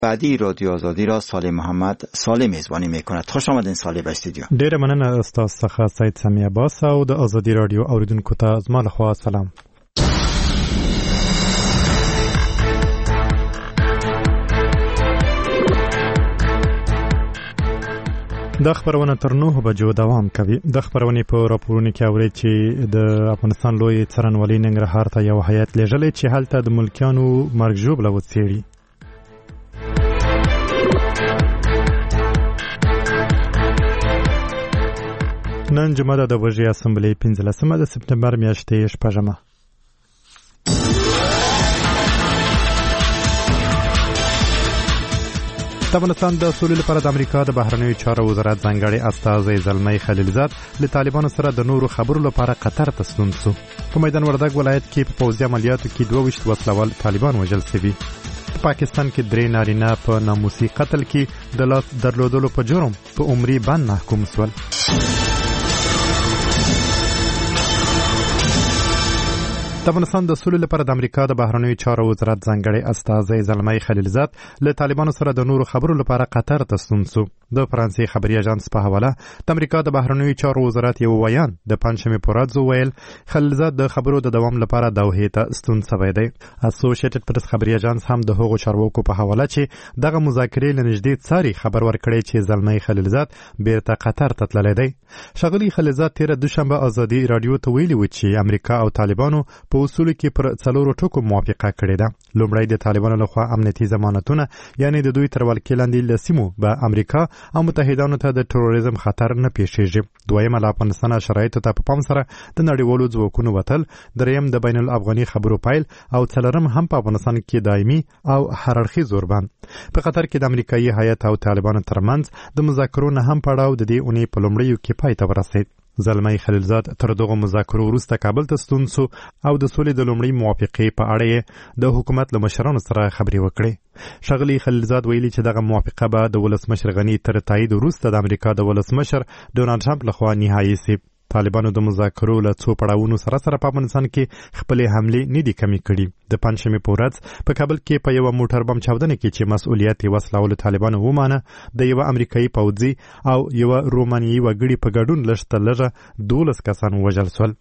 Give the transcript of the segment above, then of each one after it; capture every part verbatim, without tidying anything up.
بعدی رادیو آزادی را صالح محمد صالح میزبانی میکند. خوش آمدین صالح به استودیو. ډیره مننه استاد څخه سید سمیع عباس او د آزادی رادیو اوریدونکو ته زما لخوا سلام. د خبرونه تر نوه بجو دوام کوي. د خبرونې په راپورونو کې اوري چې د افغانستان لوی څارنوالۍ ننګرهار ته یو هیئت لېږلی چې هلته د ملکیانو مرګ ژوبله وڅېړي. نن جمعه ده د وږي اسمبلۍ پنځلسمه د سپتمبر میاشتې شپږمه. د افغانستان د سولې لپاره د امریکا د بهرنیو چارو وزارت ځانګړی استازی زلمی خلیلزاد له طالبانو سره د نورو خبرو لپاره قطر ته ستون شو. په میدان وردګ ولایت کې په پوځي عملیاتو کې دوه ویشت وسلوال طالبان وژل شوي. په پاکستان کې درې نارینه په ناموسي قتل کې د لاس درلودلو په جرم په عمري بند محکوم شول. د افغانستان د سولې لپاره د امریکا د بهرنیو چارو وزارت ځانګړی استازی زلمی خلیلزاد له طالبانو سره د نورو خبرو لپاره قطر ته ستون شو. د فرانسې خبري اژانس په حواله د امریکا د بهرنیو چارو وزارت یو ویان د پنځمې په ورځ وویل خلیلزاد د خبرو د دوام لپاره دوحې ته ستون شوی دی. اسوسییټډ پریس خبري اژانس هم د هغو چارواکو په حواله چې دغه مذاکرې له نږدې څاري خبر ورکړی چې زلمی خلیلزاد بیرته قطر ته تللی دی. ښاغلي خلیلزاد تېره دوشنبه ازادي راډیو ته ویلي و چې امریکا او طالبانو په اصولو کې پر څلورو ټکو موافقه کړې ده. لومړی د طالبانو لخوا امنیتي ضمانتونه یعنې د دوی تر ولکې لاندې له سیمو به امریکا او متحدانو ته د تروریزم خطر نه پیښیږي. دویمه له افغانستانه شرایطو ته په پام سره د نړیوالو ځواکونو وتل. دریم د بین الافغاني خبرو پیل او څلورم هم په افغانستان کې دایمي او هر اړخیز اوربند. په قطر کې د امریکایي هیئت او طالبانو ترمنځ د مذاکرو نه هم پړاو د دې اونۍ په لومړیو کې پای ته ورسېد. زلمی خلیلزاد تر دغه مذاکرو وروسته کابل ته ستون شو او د سولې د لومړۍ موافقې په اړه یې د حکومت له مشرانو سره خبرې وکړې. ښاغلي خلیلزاد ویلي چې دغه موافقه به د ولسمشر غني تر تایید وروسته د امریکا د ولسمشر ډونالډ ټرمپ لخوا نهایي شي. طالبانو د مذاکرو له څو پړاوونو سره سره په افغانستان کې خپلې حملې نه دي کمې کړي. د پنځمې په ورځ په کابل کې په یوه موټر بم چاودنه کې چې مسؤلیت یې وسلوالو طالبانو ومانه د یوه امریکایي پوځي او یوه رومانیایي وګړي په ګډون لږ تر لږه دولس کسان ووژل شول.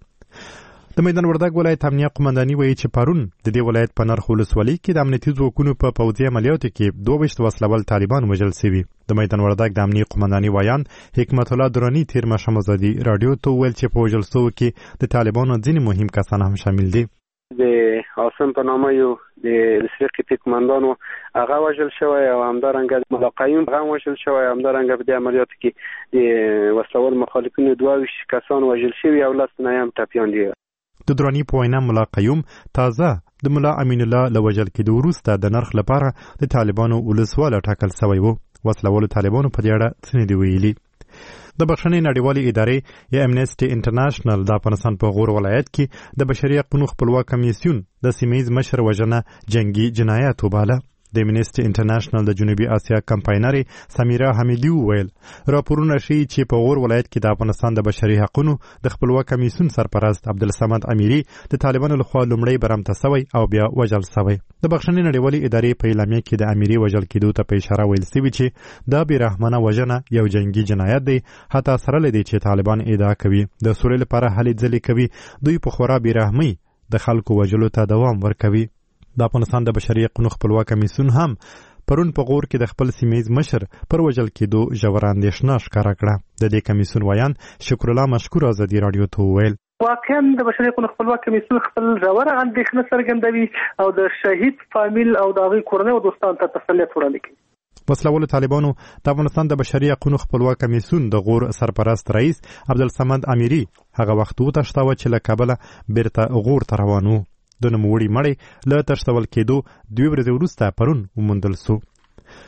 د میدان وردګ ولایت امنیه قومنداني وایي چې پرون د دې ولایت په نرخ ولسوالۍ کې د امنیتي ځواکونو په پوځي عملیاتو کې دوه ویشت وسلوال طالبان وژل شوي. د میدان وردګ د امنیه قومنداني ویان حکمت الله دراني تیر ماښام ازادي راډیو ته وویل چې په وژل شوو کې د طالبانو ځینې مهم کسان هم شامل دي. د عاصم په نامه یو د سرقې قومندانو هغه وژل شوی او همدارنګه ملا قیوم هم وژل شوی. همدارنګه په دې عملیاتو کې د وسلوال مخالفینو دوه ویشت کسان وژل شوي او لس تنه هم ټپیان دي. د دراني په وینا ملا قیوم تازه د ملا امین الله له وژل کېدو وروسته د نرخ لپاره د طالبانو ولسواله ټاکل شوی و. وسلوالو طالبانو په دې اړه څه نه دي ویلي. د بخښنې نړیوالې ادارې یا امنیسټي انټرنیشنل د افغانستان په غور ولایت کې د بشري حقوقو خپلواک کمیسیون د سیمهییز مشر وژنه جنگي جنایت وباله. د امنیسټي انټرنیشنل د جنوبي اسیا کمپاینري سمیرا حمیدي وویل راپورونه ښیي چې په غور ولایت کې د افغانستان د بشري حقوقو د خپلواک کمیسیون سرپرست عبدالصمد امیري د طالبانو لخوا لومړی برمته شوی او بیا وژل شوی. د بخښنې نړیوالې ادارې په اعلامیه کې د امیري وژل کېدو ته په اشاره ویل شوي چې دا بېرحمانه وژنه یو جنګي جنایت دی. حتی سره له دې چې طالبان ادعا کوي د سولې لپاره هلې ځلې کوي، دوی په خورا بېرحمۍ د خلکو وژلو ته دوام ورکوي. د افغانستان د بشري حقوقو خپلواک کمیسیون هم پرون په غور کې د خپل سیمهییز مشر پر وژل کېدو ژوره اندېښنه ښکاره کړه. د دې کمیسیون ویان شکر الله مشکور ازادي راډیو ته وویل واقعا د بشري حقوقو خپلواک کمیسیون خپل ژوره اندېښنه څرګندوي او د شهید فامیل او د هغوی کورنۍ او دوستانو ته تسلیت وړاندې کوي. وسلوالو طالبانو د افغانستان د بشري حقوقو خپلواک کمیسیون د غور سرپرست رئیس عبدالصمد امیري هغه وخت وتښتاوه چې له کابله بیرته غور ته روان و. د نوموړي مړی له تښتول کېدو دوې ورځې وروسته پرون وموندل شو.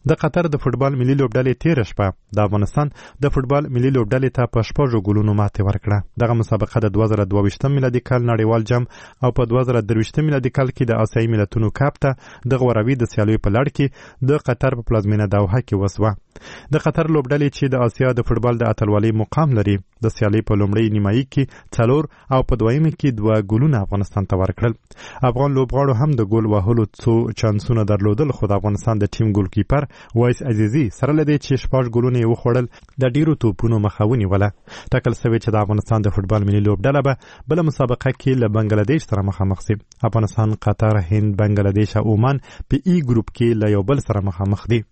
د قطر د فوټبال ملي لوبډلې تیر شپه د افغانستان د فوټبال ملي لوبډلې ته په شپږو ګولونو ماتې ورکړه. دغه مسابقه د دوه زره دوه ویشتم میلادي کال نړیوال جام او په دوه زره درویشتم میلادي کال کې د آسیایي ملتونو کپ ته د غوراوي د سیالیو په لړ کې د قطر په پلازمینه دوحه کې وسوه. د قطر لوبډلې چې د آسیا د فوټبال د اتلولۍ مقام لري د سیالۍ په لومړۍ نیمایي کې څلور او په دویمه کې دوه ګولونه افغانستان ته ورکړل. افغان لوبغاړو هم د ګول وهلو څو چانسونه درلودل، خو د افغانستان د ټیم ګول کیپر وایس عزیزي سره لدی چې شپږ ګولونه یې وخوړل د ډیرو توپونو مخه ونیوله. ټاکل شوی چې د افغانستان د فوټبال ملي لوبډله به بل مسابقه کې له بنگلاديش سره مخامخ شي. افغانستان، قطر، هند، بنگلاديش او عمان په ای ګروپ کې له یو بل سره مخامخ دي.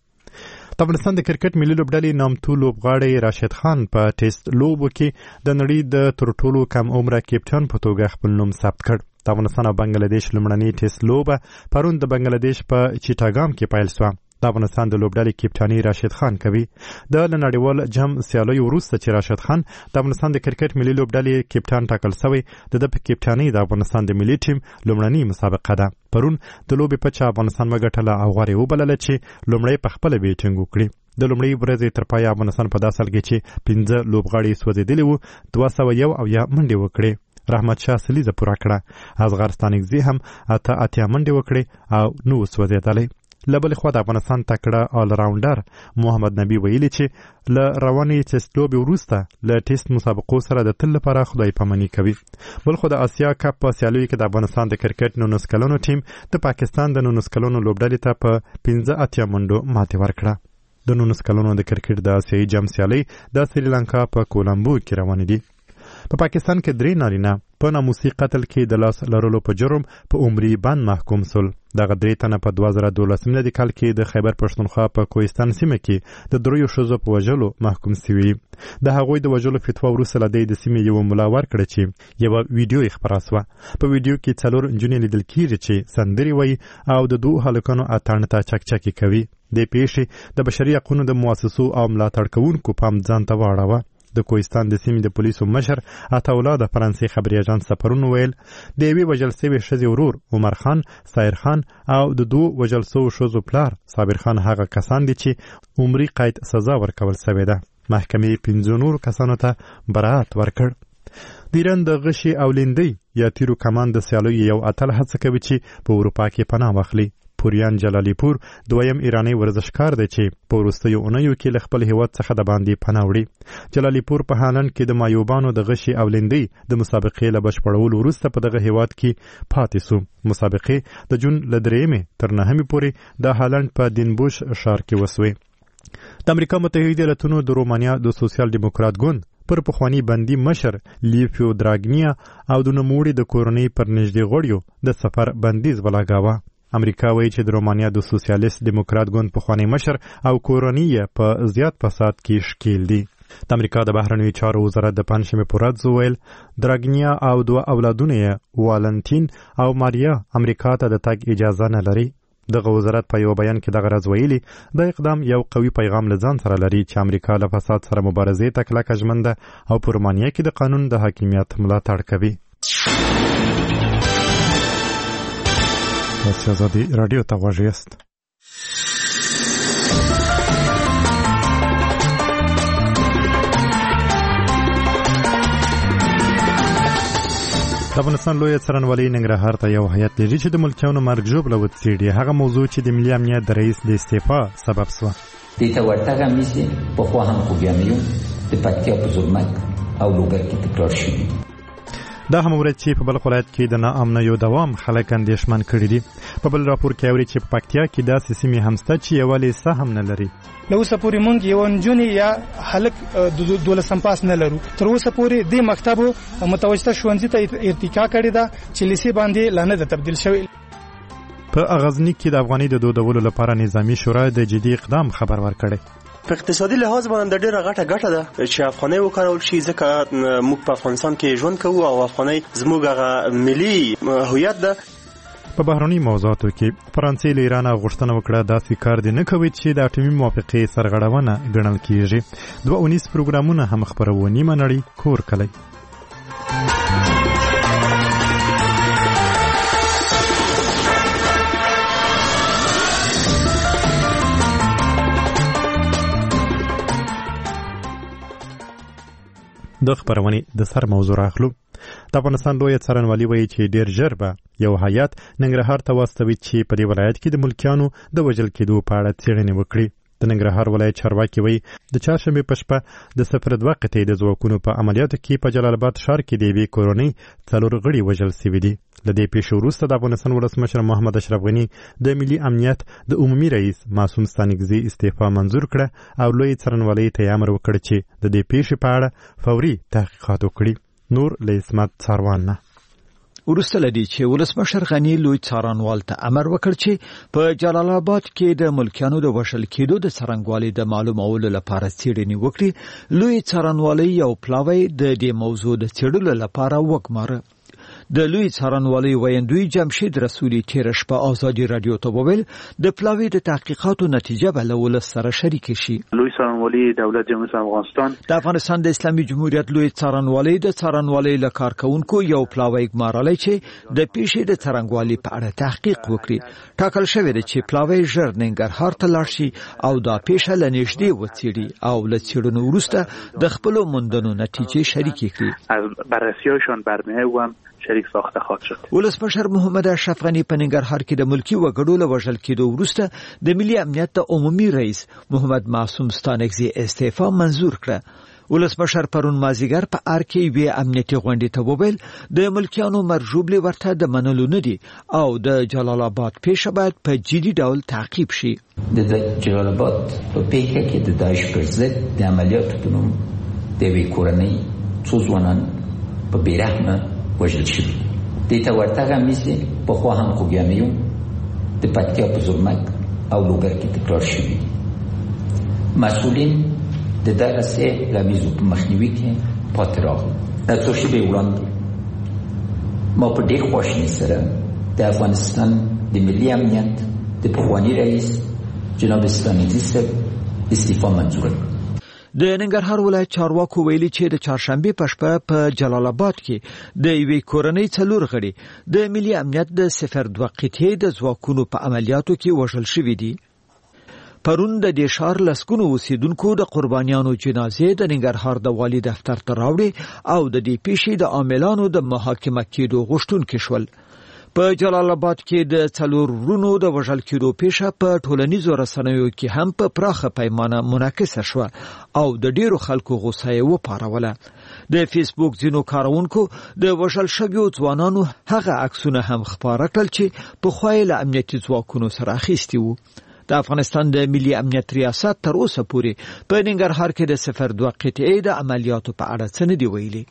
د افغانستان د کرکټ ملي لوبډلې نامتو لوبغاړی راشد خان په ټیسټ لوبو کې د نړۍ د تر ټولو کم عمره کپټان په توګه خپل نوم ثبت کړ. د افغانستان او بنگلاديش لومړنۍ ټیسټ لوبه پرون د بنگلاديش په چیټاګام کې پیل شوه. د افغانستان د لوبډلې کپټاني راشد خان کوي. د نړیوال جام سیالۍ وروسته چې راشد خان د افغانستان د کرکټ ملي لوبډلې کپټان ټاکل شوی، د د کپټاني د افغانستان د ملي ټیم لومړنۍ مسابقه ده. پرون د لوبې په چا افغانستان وګټله او غوړې وبلله چې لومړی په خپله بیټینګ وکړي. د لومړۍ ورځې تر پایه افغانستان په داسې حال کې چې پنځه لوبغاړي سوځېدلي وو دوه سوه یو اویا منډې وکړې. رحمت شاه سلیزه پوره کړه. اصغر ستانکزي هم اته اتیا منډې وکړې او نو سوځېدلی. له بلې خوا د افغانستان تکړه آل راونډر محمد نبي ویلي چې له روانې ټیسټ لوبې وروسته له ټیسټ مسابقو سره د تل لپاره خدای پاماني کوي. بل خو د آسیا کپ په سیالیو کې د افغانستان د کرکټ نولس کلنو ټیم د پاکستان د نولس کلنو لوبډلې ته په پنځه اتیا منډو ماتې ورکړه. د نولس کلنو د کرکټ د آسیایي جام سیالۍ د سریلانکا په کولمبو کې روانې دي. په پاکستان کې درې نارینه په ناموسي قتل کې د لاس لرلو په جرم په عمري بند محکوم سول. دغه درې تنه په دوه زره دولسم میلادي کال کې د خیبر پښتونخوا په کوهستان سیمه کې د دریو ښځو په وژلو محکوم سوي. د هغوی د وژلو فتوا وروسته له دې د سیمې یوه ملا ورکړه چې یوه ویډیو یې خپره سوه. په ویډیو کې څلور نجونې لیدل کېږي چې سندرې وایي او د دوو هلکانو اتڼ ته چکچکې کوي. دې پیښې د بشري حقونو د مؤسسو او ملاتړ کوونکو پام ځان ته واړوه. د کوهستان د سیمې د پولیسو مشر عطاالله د فرانسې خبري اژانس ته پرون ویل د یوې وژل سوې ښځې ورور عمر خان، سایر خان او د دوو وژل سوو ښځو پلار صابر خان هغه کسان دي چې عمري قید سزا ورکول سوې ده. محکمې پنځو نورو کسانو ته براعت ورکړ. د ایران د غشي او لیندۍ یا تیرو کمان د سیالیو یو اتل هڅه کوي چې په اروپا کې پناه واخلي. پوریان جلالی پور دویم ایرانی ورزشکار دی چې په وروستیو اونیو کې له خپل هیواد څخه د باندې پناه وړي. جلالی پور په هالند کې د مایوبانو د غشي او لیندۍ د مسابقې له بشپړولو وروسته په دغه هیواد کې پاتې سو. مسابقې د جون له درېیمې تر نهمې پورې د هالند په دینبوش ښار کې وسوې. د امریکا متحده ایالتونو د رومانیا د سوسیال ډیموکرات ګوند پر پخوانی بندي مشر لیفیو دراګنیا او د نوموړي د کورنۍ پر نږدې غړیو د سفر بندیز ولګاوه. امریکا وایي چې د رومانیا د سوسیالیست ډیموکرات ګوند پخوانی مشر او کورنۍ په زیات فساد کې ښکیل دي. د امریکا د بهرنیو چارو وزارت د پنجشنبې په ورځ وویل دراګنیا او دوه اولادونه یې والنتین او ماریا امریکا ته د تګ اجازه نه لري. دغه وزارت په یو بیان کې دغه راز ویلي د اقدام یو قوي پیغام له ځان سره لري چې امریکا له فساد سره مبارزې ته کلکه ژمنه او په رومانیا کې د قانون د حاکمیت ملاتړ کوي. تاسو آزادي رادیو ته غوږ یاست. د افغانستان لویه څارنوالۍ ننګرهار ته یو هیات لېږي چې د ملکیانو مرګ ژوبله وڅېړي. هغه موضوع چې د ملي امنیت د رئیس د استعفا سبب سوه. دې ته ورتګ همداسې پخوا هم خوږیانه یو د پکتیا په زرمک او لوګر کې تکرار شوي. دا هم ورځ چې په بلخ ولایت کې د ناامنیو دوام خلک اندېښمن کړي دي. په بل راپور کې اوري چې په پکتیا کې داسې سیمې هم شته چې یووالی څه هم نه لري. له اوسه پورې موږ یو نجونې یا هلک دولسم پاس نه لرو. تر اوسه پورې دې مکتبو متوسطه ښوونځي ته ارتقا کړې ده چې لیسې باندې لا نه ده تبدیل شوی. په غزني کې د افغانۍ د دودولو لپاره نظامي شورا د جدي اقدام خبر ورکړی. په اقتصادي لحاظ باندې ډېره غټه ګټه ده چې افغانۍ وکارول شي ځکه موږ په افغانستان کې ژوند کوو او افغانۍ زموږ هغه ملي هویت ده. په بهرني موضوعاتو کې فرانسې له ایران غوښتنه وکړه داسې کار دې نه کوي چې د اټومي موافقې سرغړونه ګڼل کیږي. دوه اونیز پروګرامونه هم خپروي. نیمه نړۍ کور کلی. د خبرونې د سر موضوع راخلو. د افغانستان لوی څارنوالي وایي چې ډیر ژر به یو هیات ننګرهار ته واستوي چې په دې ولایت کې د ملکیانو د وژل کېدو په اړه څېړنې وکړي. د ننګرهار ولایت چارواکي وایي د چهارشنبې په شپه د صفر دوه قطعې د ځواکونو په عملیاتو کې په جلال آباد ښار کې د یوې کورنۍ څلور غړي وژل سوي دي. له دې پیښې وروسته د افغانستان ولسمشر محمد اشرف غني د ملي امنیت د عمومي رئیس معصوم ستانکزي استعفا منظور کړه او لوی څارنوالۍ ته امر وکړ چې د دې پیښې په اړه فوري تحقیقات وکړي. نور له اسمت څاروان نه. وروسته لدی چې ولسمشر غنی لوی څارنوال ته امر وکړ چې په جلال آباد کې د ملکیانو د وژل کېدو د څرنګوالي د معلومولو لپاره څېړنې وکړي. لوی څارنوالۍ یو پلاوی د دې موضوع د څېړلو لپاره وګماره. د لوی څارنوالۍ ویاندوی جمشید رسولي تیر شپه آزادي رادیو ته وویل د پلاوی د تحقیقاتو نتیجه به له ولس سره شریک شي. لوی څارنوالۍ دولت جمهوریت افغانستان د افغانستان د اسلامي جمهوریت لوی څارنوالۍ د څارنوالۍ له کارکونکو یو پلاوی ګمارلی چې د پیښې د څرنګوالي په اړه تحقیق وکړي. ټاکل شوی دی چې پلاوی ژر ننګرهار ته لاړ شي او دا پیښه له نږدې وڅېړي او له څېړنو وروسته د خپلو موندنو نتیجې شریکې کړي. از بررسی‌هاشان بر می‌آید هم شریک ساخته خواهد شد. ولسمشر محمد اشرف غنی په ننګرهار کې د ملکی وګړو له وژل کېدو وروسته د ملي امنیت د عمومي رئیس محمد معصوم ستانکزي استعفا منظور کړه. ولسمشر پرون مازیګر په ار کې وی امنیتي غونډې ته وویل د ملکیانو مرجوبلي ورته د منلو نه دي او د جلال آباد پیښه باید په جدي ډول تعقیب شي. د جلال آباد په پیښه کې د داعش پر ضد د عملیاتو په نوم د یوې کورنۍ څو ځوانان په بېرحمه وژل شوي. دې ته ورتګ همیسې پخوا هم خوږیامیو د پکتیا په زرمک او لوګر کې تکرار شوي. مسئولین د دغه سه رمیزو په مخنیوي کې پاتې راغلل. د څو شېبې وړاندې ما په ډېر خواشینۍ سره د افغانستان د ملي امنیت د پخواني رئیس جناب ستانکزي صاحب استعفا منظور کړ. د ننګرهار ولایت چارواکو ویلي چې د چهارشنبې په شپه په جلال آباد کې د یوې کورنۍ څلور غړي د ملي امنیت د صفر دوه قطعې د ځواکونو په عملیاتو کې وژل شوي دي. پرون د دې ښار لسګونو اوسیدونکو د قربانیانو جنازې د ننګرهار د والي دفتر ته راوړې او د دې پیښې د عاملانو د محاکمه کېدو غوښتونکي شول. په جلال آباد کې د څلور ورونو د وژل کېدو پیښه په ټولنیزو رسنیو کې هم په پراخه پیمانه منعکسه شوه او د ډیرو خلکو غوسه یې وپاروله. د فیسبوک ځینو کاروونکو د وژل شویو ځوانانو هغه عکسونه هم خپاره کړل چې پخوا یې له امنیتي ځواکونو سره اخیستي وو. د افغانستان د ملي امنیت ریاست تر اوسه پورې په ننګرهار کې د صفر دوه قطعې د عملیاتو په اړه څه نه دي ویلي.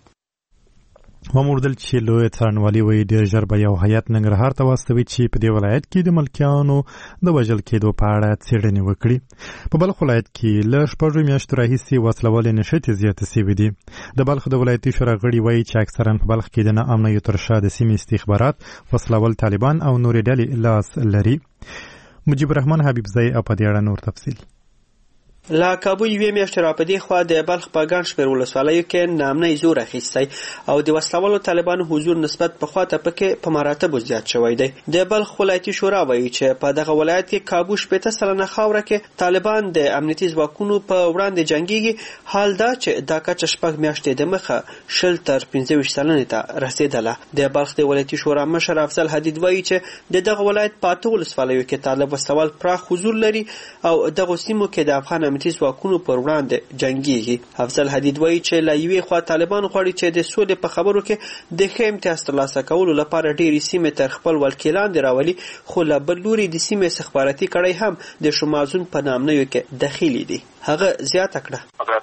وموردل چې لوی څارنوالي وایي ډېر ژر به یو هیات ننګرهار ته واستوي چې په دې ولایت کې د ملکیانو د وژل کېدو په اړه څېړنې وکړي. په بلخ ولایت کې له شپږو میاشتو راهیسې وسلوالې نښتې زیاتې سوي دي. د بلخ د ولایتي شورا غړي وایي چې اکثرا په بلخ کې د ناامنیو تر شا د سیمې استخبارات وسلوال طالبان او نورې ډلې لاس لري. مجيب الرحمن حبیبزی او په دې اړه نور تفصیل. لا کابو یوې میاشتې را په دې خوا د بلخ په ګڼ شمېر ولسوالیو کې ناامنۍ زور اخیستی او د وسلوالو طالبانو حضور نسبت پخوا ته پکې په مراتبو زیات شوی دی. د بلخ ولایتي شورا وایي چې په دغه ولایت کې کابو شپېته سلنه خاوره کې طالبان د امنیتي ځواکونو په وړاندې جنګیږي. حال دا چې دا کچه شپږ میاشتې د مخه شل تر پنځه ویشت سلنې ته رسېدله. د بلخ د ولایتي شورا مشر افضل حدید وایي چې د دغه ولایت په اته ولسوالیو کې طالب وسلوال پراخ حضور لري او دغه سیمو کې د افغان امنیتي ځواکونو پر وړاندې جنګیږي. افضل حدید وایي چې له یوې خوا طالبان غواړي چې د سولې په خبرو کې د ښه امتیاز ترلاسه کولو لپاره ډېرې سیمې تر خپل ولکې لاندې راولي، خو له بل لوري د سیمې استخباراتي کړۍ هم د شمازون په نامنیو کې دخیلي دي. هغه زیاته کړه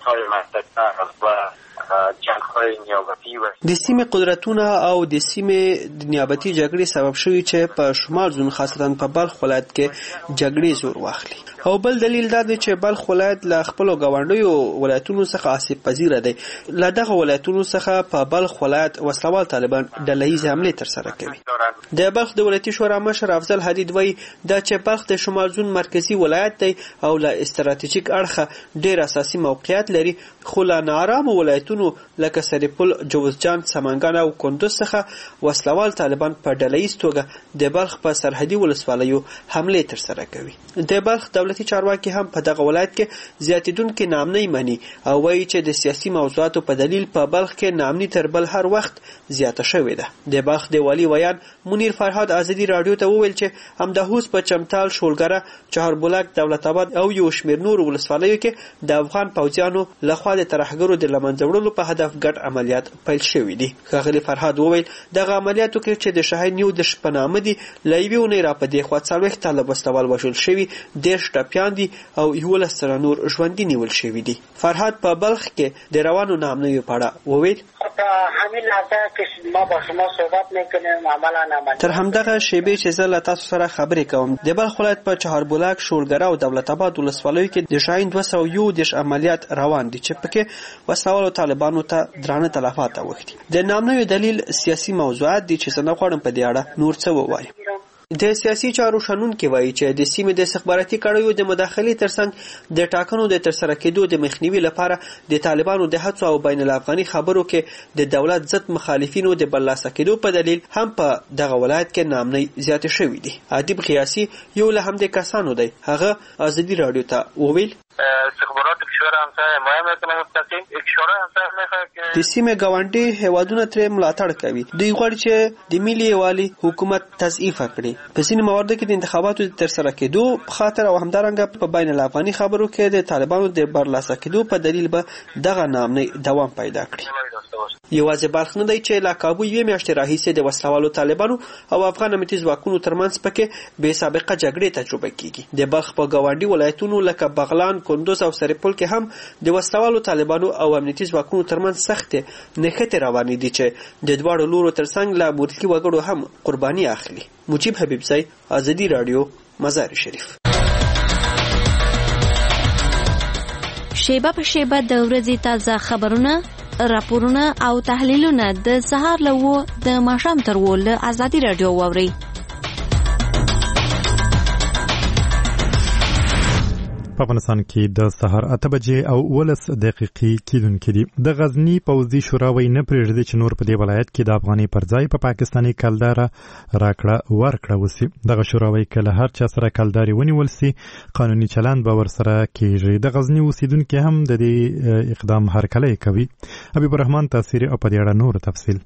د سیمې قدرتونه او د سیمې د نیابتي جګړې سبب شوي چې په شمال زون خاصتا په بلخ ولایت کې جګړې زور واخلي. او بل دلیل دا دی چې بلخ ولایت له خپلو ګاونډیو ولایتونو څخه آسیب پذیره دی. له دغه ولایتونو څخه په بلخ ولایت وسلوال طالبان ډله ییزې حملې ترسره کوي. د بلخ د ولایتي شورا مشر افضل حدید وایي دا چې بلخ د شمال زون مرکزي ولایت دی او له استراتیژیک اړخه ډېر اساسي موقعیت لري، خو له ناارامو ولایتونو لکه لکه سریپل، جوزجان، سمنګان او کندوز څخه وسلوال طالبان په ډلهییز توګه د بلخ په سرحدي ولسوالیو حمله ترسره کوي. د بلخ دولتي چارواکي هم په دغه ولایت کې زیاتیدونکي نامنۍ مني او وایي چې د سیاسي موضوعاتو په دلیل په بلخ کې نامنۍ تر بل هر وخت زیاته شوې ده. د بلخ د والي ویان منیر فرهاد ازادي رادیو ته وویل چې همداهوس په چمتال، شولګره، چهاربولک، دولت آباد او یو شمېر نورو ولسوالیو کې د افغان پوځیانو لخوا د ترهګرو د له منځه وړلو په هدف ګډ عملیات پیل شوي دي. ښاغلي فرهاد وویل دغه عملیاتو کې چې د شاهین نیو د شپه نامه دي له یوې اونۍ را په دې خوا څلوېښت طالب وسلوال وژل شوي، دېرش ټپیان دي او یولس تنه نور ژوندي نیول شوي دي. فرهاد په بلخ کې د روانو نامنیو په اړه وویل تر همدغه شیبې چې زه له تاسو سره خبرې کوم د بلخ ولایت په چهاربولک، شولګره او دولت آباد ولسوالیو کې د شاهین دوه سوه یو دېرش عملیات روان دي چې پکې وسلوالو طالبانو ته درانه تلفات اوښتي. د نامنیو دلیل سیاسي موضوعات دي چې زه نه غواړم په دې اړه نور څه ووایم. د سیاسي چارو شنونکي وایي چې د سیمې د استخباراتي کړیو د مداخلې ترڅنګ د ټاکنو د ترسره کېدو د مخنیوي لپاره د طالبانو د هڅو او بین الافغاني خبرو کې د دولت ضد مخالفینو د برلاسه کېدو په دلیل هم په دغه ولایت کې نامنۍ زیاتې شوې دي. ادیب قیاسي یو له همدې کسانو دی. هغه ازادي رادیو ته وویل استخبارات کشور همسایه حمایه میکنه مستقیم کشور همسایه میخواد د سیمې ګاونډي هیوادونه ترې ملاتړ کوي. دوی غواړي چې د ملي یووالي حکومت تضعیف کړي. په ځینې مواردو کې د انتخاباتو د ترسره کېدو په خاطر او همدارنګه په بین الافغاني خبرو کې د طالبانو د برلاسه کېدو په دلیل به دغه نامنۍ دوام پیدا کړي. یوازې بلخ نه دی چې له کابو یوې میاشتې راهیسې د وسلوالو طالبانو او افغان امنیتي ځواکونو ترمنځ پکې بې سابقه جګړې تجربه کیږي. د بلخ په ګاونډي ولایتونو لکه بغلان، کندوز او سرپل کې هم د وسلوالو طالبانو او امنیتي ځواکونو ترمنځ سختې نښتې روانې دي چې د دواړو لورو ترڅنګ له ملکي وګړو هم قرباني اخلي. مجيب حبیبزی، ازادي رادیو، مزار شریف. شیبه په شیبه د ورځې تازه خبرونه، راپورونه او تحلیلونه د سهار له وو د ماښام تر وو له ازادي رادیو واورئ. په افغانستان کې د سهار اته بجې او ولس دقیقې کېدونکې دي. د غزني پوځي شورا وایي نه پرېږدي چې نور په دې ولایت کې د افغاني پر ځای په پاکستاني کلداره راکړه ورکړه وسي. دغه شورا وایي که له هر چا سره کلدارې ونیول سي قانوني چلند به ورسره کېږي. د غزني اوسیدونکي هم د دې اقدام هرکلی کوي. حبیب الرحمن تاثیري او په دې اړه نور تفصیل.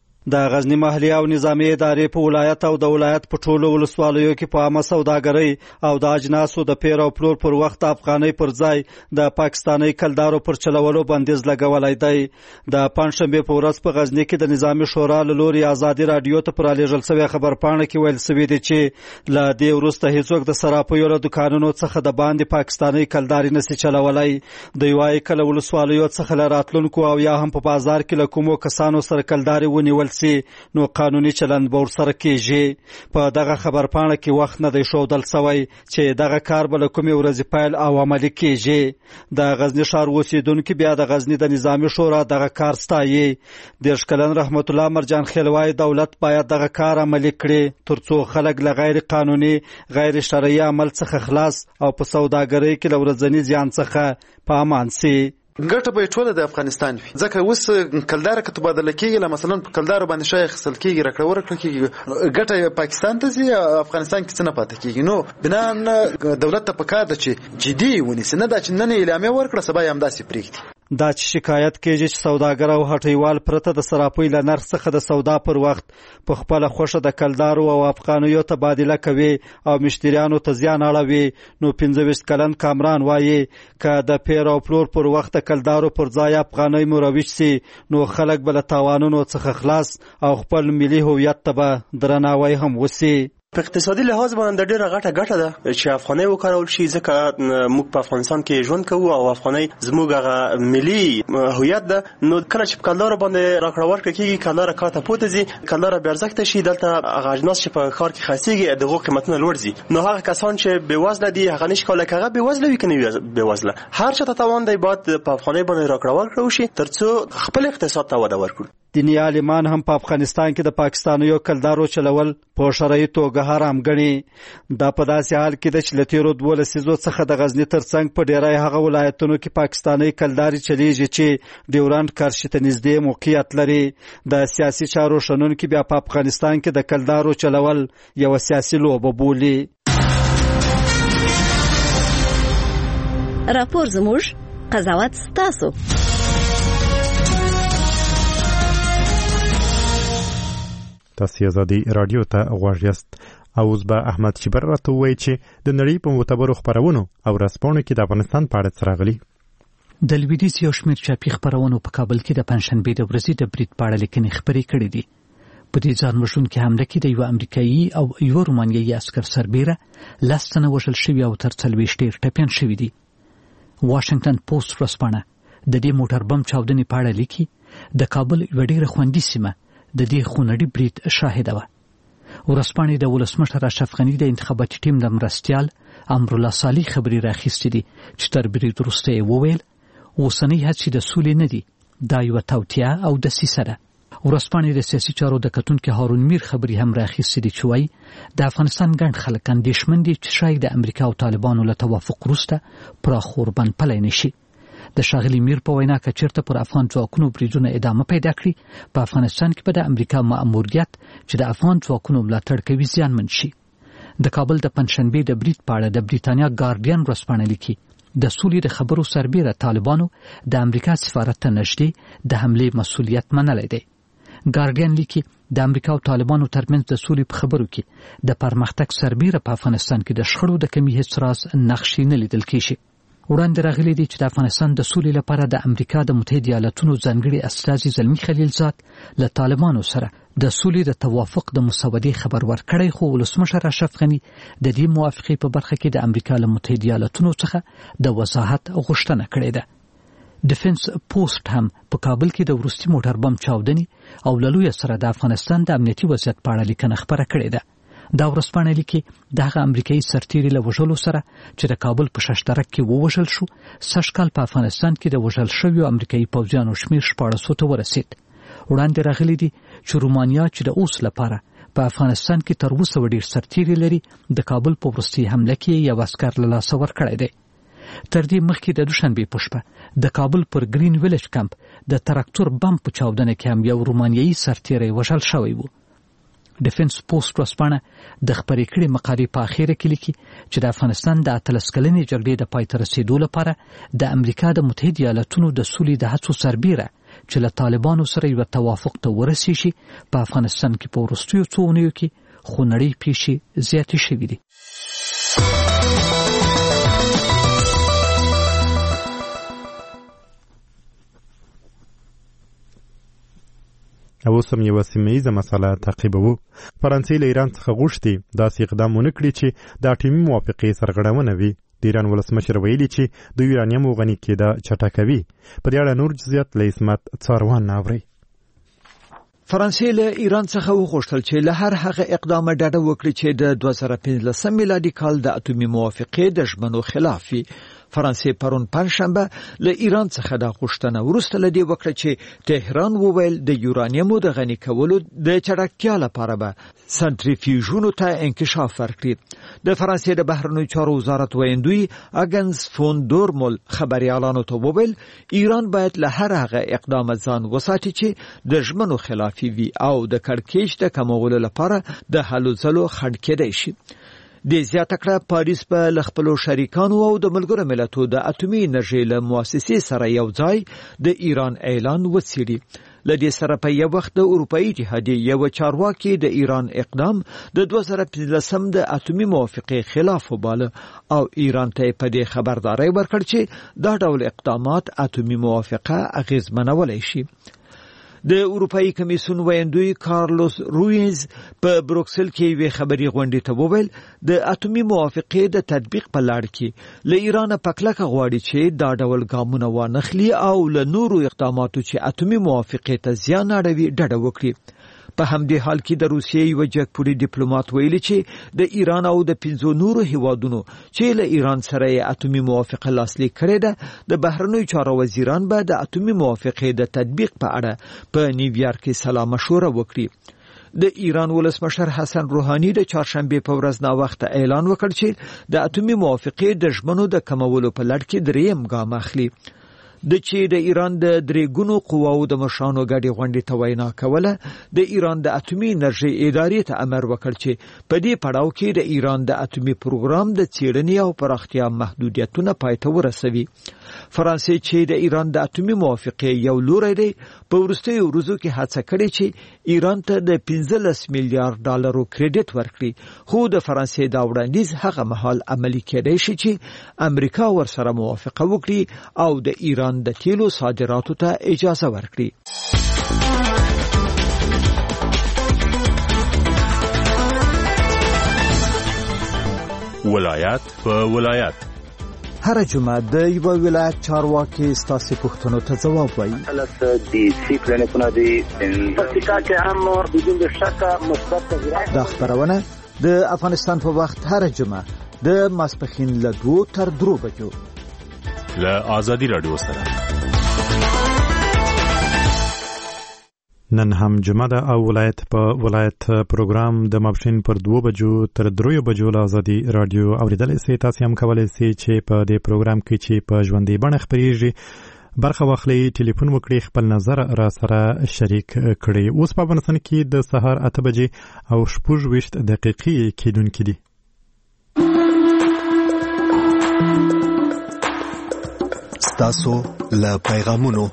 د غزنی محلي او نظامی ادارې په ولایت او د ولایت په ټولو ولسوالیو کې په عامه سوداګرۍ او د اجناسو د پیر او پلور پر وخت افغانۍ پر ځای د پاکستاني کلدارو پر چلولو بندیز لګولی دی. د پنځشنبې په ورځ په غزنی کې د نظامی شورا له لوري ازادي رادیو ته پرالیږل شوې خبرپاڼه کې ویل شوي دي چې له دې وروسته هیڅوک د صرافیو له دوکانونو څخه د باندې پاکستاني کلدارې نشي چلولی. دوی وایي که له ولسوالیو څخه له راتلونکو او یا هم په بازار کې له کومو کسانو سره کلدارې ونیول سي نو قانوني چلند به ورسره کېږي. په دغه خبرپاڼه کې وخت نه دی ښودل سوی چې دغه کار به له کومې ورځې پیل او عملي کېږي. د غزني ښار اوسېدونکي بیا د غزني د نظامي شورا دغه کار ستایي. دېرش کلن رحمت الله مرجان خیل وایي دولت باید دغه کار عملي کړي تر څو خلک له غیر قانوني غیر شرعي عمل څخه خلاص او په سوداګرۍ کې له ورځني زیان څخه په امان سي. ګټه به ټوله د افغانستان وي ځکه اوس کلدار که تبادله کېږي مثلا په کلدارو باندې شای خصل کېږي راکړه ورکړه کېږي ګټه پاکستان ته ځي افغانستان کې څه نه پاتې کېږي. نو بنا دولت ته پکار ده چې جدي ونیسي نه دا چې نن اعلامیه ورکړه سبا یې همداسې پرېږدي. دا چې شکایت کېږي چې سوداګر او هټیوال پرته د صرافۍ له نرخ څخه د سودا پر وخت په خپله خوښه د کلدارو او افغانیو تبادله کوي او مشتریانو ته زیان اړوي نو پنځه ویشت کلن کامران وایي که د پیر او پلور پر وخت د کلدارو پر ځای افغانۍ مروج سي نو خلک به له تاوانونو څخه خلاص او خپل ملي هویت ته به درناوی هم وسي. په اقتصادي لحاظ باندې ډیره غټه ګټه ده چې افغانۍ وکارول شي ځکه موږ په افغانستان کې ژوند کوو او افغانۍ زموږ هغه ملي هویت ده. نو کله چې په کلدار باندې راکړه ورکړه کېږي کلدار کار ته پورته ځي کلدار بې ارزښته شي دلته هغه اجناس چې په ښار کې خرڅېږي د هغو قیمتونه لوړ ځي. نو هغه کسان چې بېوزله دي هغه نشي کولی که هغه بېوزله وي که نه وي بېوزله هر چا ته توان دی باید په افغانۍ باندې راکړه ورکړه وشي تر څو خپل اقتصاد ته وده ورکړو. دیني عالمان هم په افغانستان کې د پاکستانیو کلدارو چلول په شرعي توګه حرام ګڼي. دا په داسې حال کې ده چې له تېرو دوو لسیزو څخه د غزني ترڅنګ په ډیری هغه ولایتونو کې پاکستاني کلدارې چلیږي چې ډیورنډ کرښې ته نږدې موقعیت لري. د سیاسي چارو شنونکي بیا په افغانستان کې د کلدارو چلول یوه سیاسي لوبه بولي. راپور زموږ، قضاوت ستاسو. تاسو ازادي رادیو ته غوږ یاست. او اوس به احمد شبر راته وایي چې د نړۍ په معتبرو خپرونو او رسپانو کې د افغانستان په اړه څه راغلي. د لویدیځ یو شمېر چاپي خپرونو په کابل کې د پنجشنبې د ورځې د برید په اړه لیکنې خپرې کړې دي. په دې ځان وژونکې حمله کې د یوه امریکایي او یوه رومانیایي عسکر سربیره لس تنه وژل شوي او تر څلوېښت ډېر ټپیان شوي دي. واشنګټن پوسټ ورځپاڼه د دې موټر بم چاودنې په اړه لیکي د کابل یوه ډېره خوندي سیمه د دې خونړي برید شاهده وه. ورځپاڼې د ولسمشر اشرف غني د انتخاباتي ټیم د مرستیال امرالله صالح خبرې راخیستې دي چې تر برید وروسته یې وویل اوسنۍ هڅې د سولې نه دي، دا یوه توطیه او دسیسه ده. ورځپاڼې د سیاسي چارو د کتونکي هارون میر خبرې هم راخیستې دي چې وایي د افغانستان ګڼ خلک اندېښمن دي چې ښایي د امریکا او طالبانو له توافق وروسته پراخ اوربند پلی نه شي. د ښاغلي میر په وینا که چېرته پر افغان ځواکونو بریدونه ادامه پیدا کړي، په افغانستان کې به د امریکا مأموریت چې د افغان ځواکونو ملاتړ کوي زیانمن شي. د کابل د پنجشنبې د برید په اړه د بریتانیا ګارډین ورځپاڼه لیکي د سولې د خبرو سربیره طالبانو د امریکا سفارت ته نږدې د حملې مسؤلیت منلی دی. ګارډین لیکي د امریکا او طالبانو ترمنځ د سولې په خبرو کې د پرمختګ سربیره په افغانستان کې د شخړو د کمی هیڅ راز نقشې نه لیدل کېږي. وړاندې راغلي دي چې د افغانستان د سولې لپاره د امریکا د متحده ایالاتونو ځانګړي استازي زلمي خلیلزاد له طالبانو سره د سولې د توافق د مسودې خبر ورکړی، خو ولسمشر اشرف غني د دې موافقې په برخه کې د امریکا له متحده ایالاتونو څخه د وضاحت غوښتنه کړې ده. ډیفنس پوسټ هم په کابل کې د وروستي موټر بم چاودنې او له لویه سره د افغانستان د امنیتي وضعیت په اړه لیکنه خپره کړې ده. دا ورځپاڼه لیکي د هغه امریکایي سرتیري له وژلو سره چې د کابل په ششترک کې ووژل شو، سږ کال په افغانستان کې د وژل شویو امریکایي پوځیانو شمېر شپاړسو ته ورسید. وړاندې راغلي دي چې رومانیا چې د اوس لپاره په افغانستان کې تر اوسه ډېر سرتیري لري، د کابل په وروستۍ حمله کې یو عسکر له لاسه ورکړی دی. تر دې مخکې د دوشنبې په شپه د کابل پر ګرین ویلج کمپ د تراکتور بم په چاودنه کې هم یو رومانیایي سرتیری وژل شوی و. ډیفنس پوسټ ورځپاڼه د خپرې کړې مقالې په اخیره کې لیکي چې د افغانستان د اتلس کلنې جګړې د پای ته رسېدو لپاره د امریکا د متحده ایالاتونو د سولې د هڅو سربیره چې له طالبانو سره یو توافق ته ورسیږي، په افغانستان کې په وروستیو څو اونیو کې خونړۍ پیښې زیاتې شوې دي. او اوس هم یوه سیمه ییزه مسله تعقیبوو. فرانسې له ایران څخه غوښتي داسې اقدام ونه کړي چې د اټومي موافقې سرغړونه وي. د ایران ولسمشر ویلي چې د یورانیم غني کېده چټکوي. په دې اړه نور جزئیات له عصمت څاروان نه اورئ. فرانسې له ایران څخه وغوښتل چې له هر هغه اقدام ډډه وکړي چې د دوه زره پنځلسم میلادي کال د اټومي موافقې د ژمنو خلاف وي. فرانسې پرون پنجشنبه له ایران څخه دا غوښتنه وروسته له دې وکړه چې تهران وویل د یورانیمو د غني کولو د چټکتیا لپاره به سنټریفیوژونو ته انکشاف ورکړي. د فرانسې د بهرنیو چارو وزارت ویندوی اګنس فون دورمول خبريالانو ته وویل ایران باید له هر هغه اقدام ځان وساتي چې د ژمنو خلاف وي او د کړکېچ د کمولو لپاره د هلو ځلو خنډ کېدای شي. د زیاته کړه پاریس په خپلو شریکانو او د ملګرو ملتونو د اټومي انرژي له مؤسسې سره یو ځای د ایران اعلان وڅېړي. له دې سره په یو وخت د اروپایي اتحادیې یو چارواکي د ایران اقدام د دوه زره پنځلسم د اټومي موافقې خلاف وباله او ایران ته په دې خبرداري ورکړ چې دا ډول اقدامات اټومي موافقه اغیزمنولای شي. د اروپایي کمیسیون ویندوی کارلوس رویز په بروکسل کې وی خبري غونډې ته وویل د اټومي موافقې د تطبیق په لړ کې له ایران په کلکه غواړي چې دا ډول ګامونه وانخلي او له نورو اقداماتو چې اټومي موافقې ته زیان اړوي ډډه وکړي. په همدې حال کې د روسیې یو جګپوړي ډیپلوماټ ویلي چې د ایران او د پنځو نورو هیوادونو چې له ایران سره اتومي موافقه لاسلیک کړې ده د بهرنیو چارو وزیران به د اتومي موافقې د تطبیق په اړه په نیویارک کې سلا مشوره وکړي. د ایران ولسمشر حسن روحاني د چهارشنبه په ورځ نا وخت اعلان وکړ چې د اتومي موافقې د ژمنو د کمولو په لړ کې دریم ګام اخلي. د چې د ایران د درېګونو قواو د مشرانو ګډې غونډې ته وینا کوله د ایران د اتومي انرژي ادارې ته امر وکړ چې په دې پړاو کې د ایران د اتومي پروګرام د څېړنې او پراختیا محدودیتونه پای ته ورسوي. فرانسې چې د ایران د اتومي موافقې یو لوری دی په وروستیو ورځو کې هڅه کړې چې ایران ته د پنځلس میلیارډ ډالرو کریډټ ورکړي خو د فرانسې دا وړاندیز هغه مهال عملي کېدای شي چې امریکا ورسره موافقه وکړي او د ایران د تیلو صادراتو ته اجازه ورکړي. ولایت په ولایت هر جمعه د یو ولایت چارواکي ستاسو پوښتنو ته ځواب وایي. البته د سیکلنه کنه د پکتیکا کې هم بدون شک مثبت تغیرات د خبرونه د افغانستان په وخت هر جمعه د ماسپخین له دوه تر درو بجو له آزادی رادیو سره. نن هم جمعه ده او ولایت په ولایت پروګرام د ماپښین پر دوه بجو تر دریو بجو له آزادی رادیو اوریدل سي. تاسو هم کولای سئ چې په دې پروګرام کې چې په ژوندۍ بڼه خبريږي برخه واخلئ، ټلیفون وکړئ، خپل نظر را سره شریک کړئ. اوس په افغانستان کې د سهار اته بجې او شپږ ویشت دقیقې کېدونکې دي. ستاسو له پیغامونو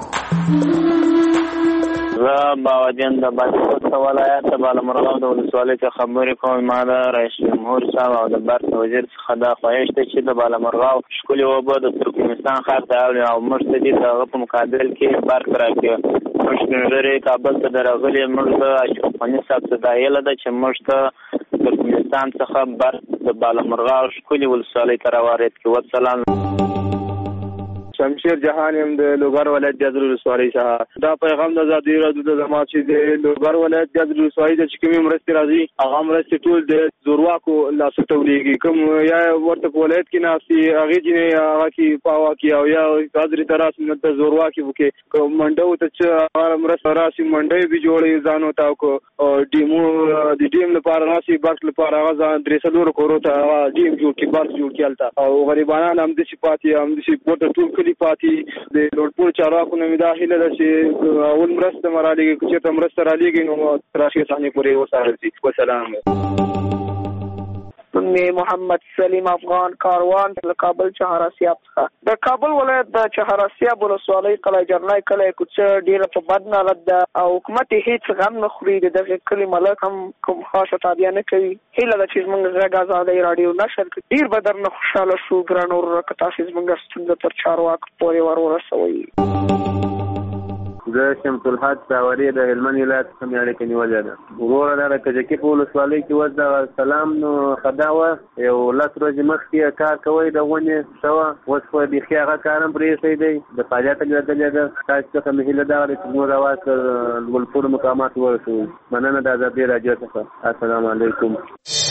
زه باودین د بادغیس ولایت د بالامرغاب د ولسوالۍ څخه خبرې کوم. ما د رئیس جمهور صاحب او د برق وزیر څخه دا خواهش دی چې د بالامرغاب ښکلې اوبه د ترکمنستان ښار ته راوړي او موږ ته دې د هغه په مقابل کې برق راکړي. موږ نړۍ کابل ته درغلي، موږ د اشرف غني صاحب ته دا هیله ده چې موږ ته ترکمنستان څخه برق د بالامرغاب ښکلې ولسوالۍ ته راوارد کړي. والسلام. شمشیر جهان يم د لوګر ولایت د جزر ولسوالۍ څخه. دا پیغام د آزادۍ رادیو د جماعت چې د لوګر ولایت د جزر ولسوالۍ د کومې مرستې راځي هغه مرستې ټول د زورواکو لاسو ته ولېږي. کوم یا ورته په ولایت کې ناستي هغې جینې هغه کې پاوا کې او یا حاضرې ته راسي نو ته زورواکي وکړي. که منډو ته چې هغه مرسته راسي منډۍ به جوړوي ځانو ته او ډیمو د ډیم لپاره راسي برق لپاره هغه ځان درې څلورو کورو ته هغه ډیم جوړ کړي، برق جوړ کړي هلته او غریبانان همداسې پاتې همداسې ورته ټول کلي پاتې. د لوړپوړو چارواکو نه مې دا هیله ده چې اول مرسته مه رالېږي، که چېرته مرسته رالېږي نو تر اخرې صحنې پورې وڅارل شي. وسلام. می محمد سلیم افغان کاروان له کابل چهاراسیاب څخه. د کابل ولایت د چهاراسیاب ولسوالۍ قلعه جرنای کلی کوڅه ډېره په بد حالت ده او حکومت هیڅ غم نه خوري. د دغه کلي ملک هم کوم خاصه تابعه نه کوي. هیله ده چې زموږ غږ ازادۍ راډیو نشر کړي. ډېر به درنه خوشحاله شو ګرانو وروره که تاسې زموږ ستونزه تر چارواکو پورې ور ورسوئ. زه شمس الحق داوري د هلمند ولایت څخه مې اړیکه نیولې ده. وروره دا د کجکي په ولسوالۍ کې اوس دغه سلام نو خدا وه یو لس ورځې مخکې کار کوئ د ونې ښه وه، اوس خو بیخي هغه کار هم پرې ایښی دی. د فعالیت لوېدلې ده. تاسو څخه مې هیله دغه ده چې زموږ اواز تر لوړپوړو مقاماتو ورسوو. مننه د ازادۍ راډیو څخه. السلام علیکم.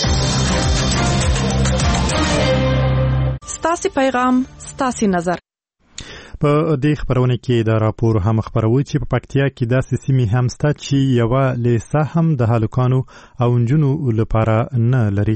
ستاسې پیغام ستاسې نظر. په دې خبرونه کې دا راپور هم خبروي چې په پکتیا کې داسې سیمې هم شته چې یوه لیسه هم د هلکانو او نجونو لپاره نه لري.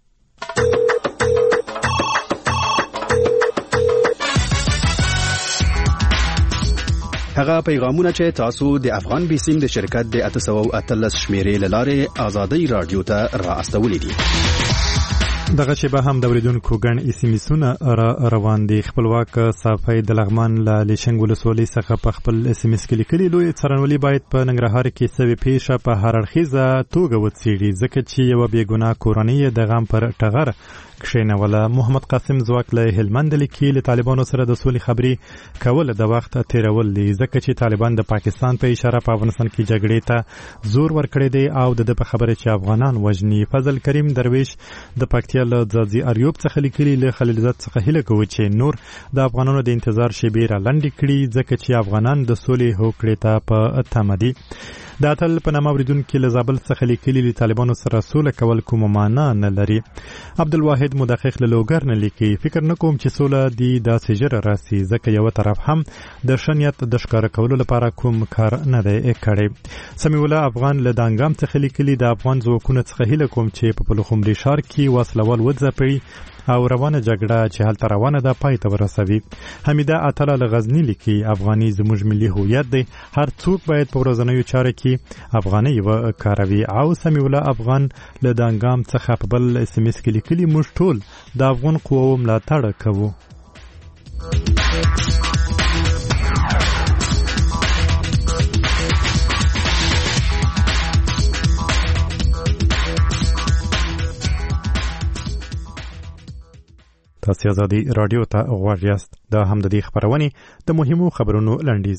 هغه پیغامونه چې تاسو د افغان بیسیم د شرکت د اته سوه اتلس شمیرې له لارې آزادۍ راډیو ته را استولې دي. دغه شیبه هم د اوریدونکو ګڼ اسیمسونه را روان دي. خپلواک صافی د لغمان له لیشنګ ولسوالۍ څخه په خپل اسیمس کې لیکلي لوی څارنوالي باید په ننګرهار کې سوې پیښه په هر اړخیزه توګه وڅېړي ځکه چې یوه بېګناه کورنۍ د غم پر ټغر کښېنوله. محمد قاسم ځواک له هلمند لیکي له طالبانو سره د سولې خبرې کول د وخت تېرول دي ځکه چې طالبان د پاکستان په اشاره په افغانستان کې جګړې ته زور ورکړی دی او د ده په خبره چې افغانان وژني. فضل کریم درویش د پکتیا له ځاځي اریوب څخه لیکلي له خلیلزاد څخه هیله کوو چې نور د افغانانو د انتظار شیبې را لنډې کړي ځکه چې افغانان د سولې هوکړې ته په تمه دي. د اتل په نامه اوریدونکي له زابل څخه لیکلي له طالبانو سره سوله کول کومه معنا نه لري. عبدالواحد مدقق له لوګر نه لیکي فکر نه کوم چې سوله دی داسې ژر راسي ځکه یو طرف هم د شنیت د ښکار کولو لپاره کوم کار نه دی کړی. سمیع الله افغان له دانګام څخه لیکلي د افغان ځواکونو څخه هیله کوم چې په پلخمري ښار کې وسلوال وځپړي او روانه جګړه چې هلته روانه ده پای ته ورسوي. حمیده اتله له غزني لیکي افغاني زموږ ملي هویت دی، هر څوک باید په ورځنیو چارو کې افغاني وکاروي. او سمیع الله افغان له دانګام څخه په بل اس ام اس کې لیکلي موږ ټول د افغان قواو ملاتړ کوو. تاسو آزادي رادیو ته غوږ یاست. دا هم د دې خبرونې د مهمو خبرونو لنډیز.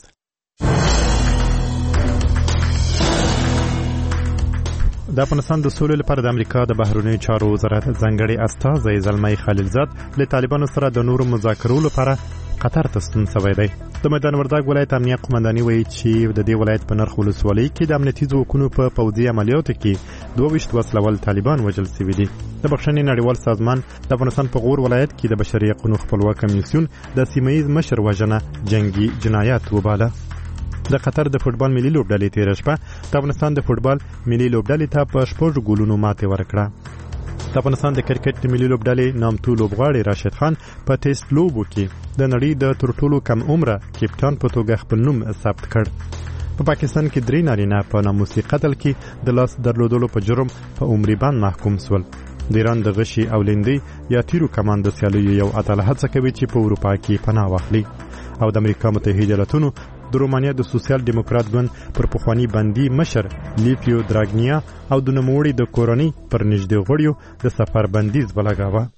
د افغانستان د سولې لپاره د امریکا د بهرنیو چارو وزارت ځانګړي استازی زلمی خلیلزاد له طالبانو سره د نورو مذاکرو لپاره قطر ته ستون شوی دی. د میدان وردګ ولایت امنیه قومنداني وایي چې د دې ولایت په نرخ ولسوالۍ کې د امنیتي ځواکونو په پوځي عملیاتو کې دوه ویشت وسلوال طالبان وژل شوي دي. د بخښنې نړیوال سازمان د افغانستان په غور ولایت کې د بشري حقوقو خپلواک کمیسیون د سیمه‌ییز مشر وژنه جنگي جنایت وباله. د قطر د فوټبال ملي لوبډلې تېره شپه د افغانستان د فوټبال ملي لوبډلې ته په شپږ ګولونو ماتې ورکړه. د افغانستان د کرکټ ملي لوبډلې نامتو لوبغاړی راشد خان په ټیسټ لوبو کې د نړۍ د تر ټولو کم عمره کپټان په توګه خپل نوم ثبت کړ. په پاکستان کې درې نارینه په ناموسي قتل کې د لاس درلودلو په جرم په عمري بند محکوم شول. د ایران د غشي او لیندۍ یا تیرو کمان د سیالیو یو اتل هڅه کوي چې په اروپا کې پناه واخلي. او د امریکا متحده ایالاتونو د رومانیا د سوسیال دیموکرات ګوند پر پخوانی بندي مشر لیفیو دراګنیا او د نوموړي د کورنۍ پر نږدې غړیو د سفر بندیز ولګاوه.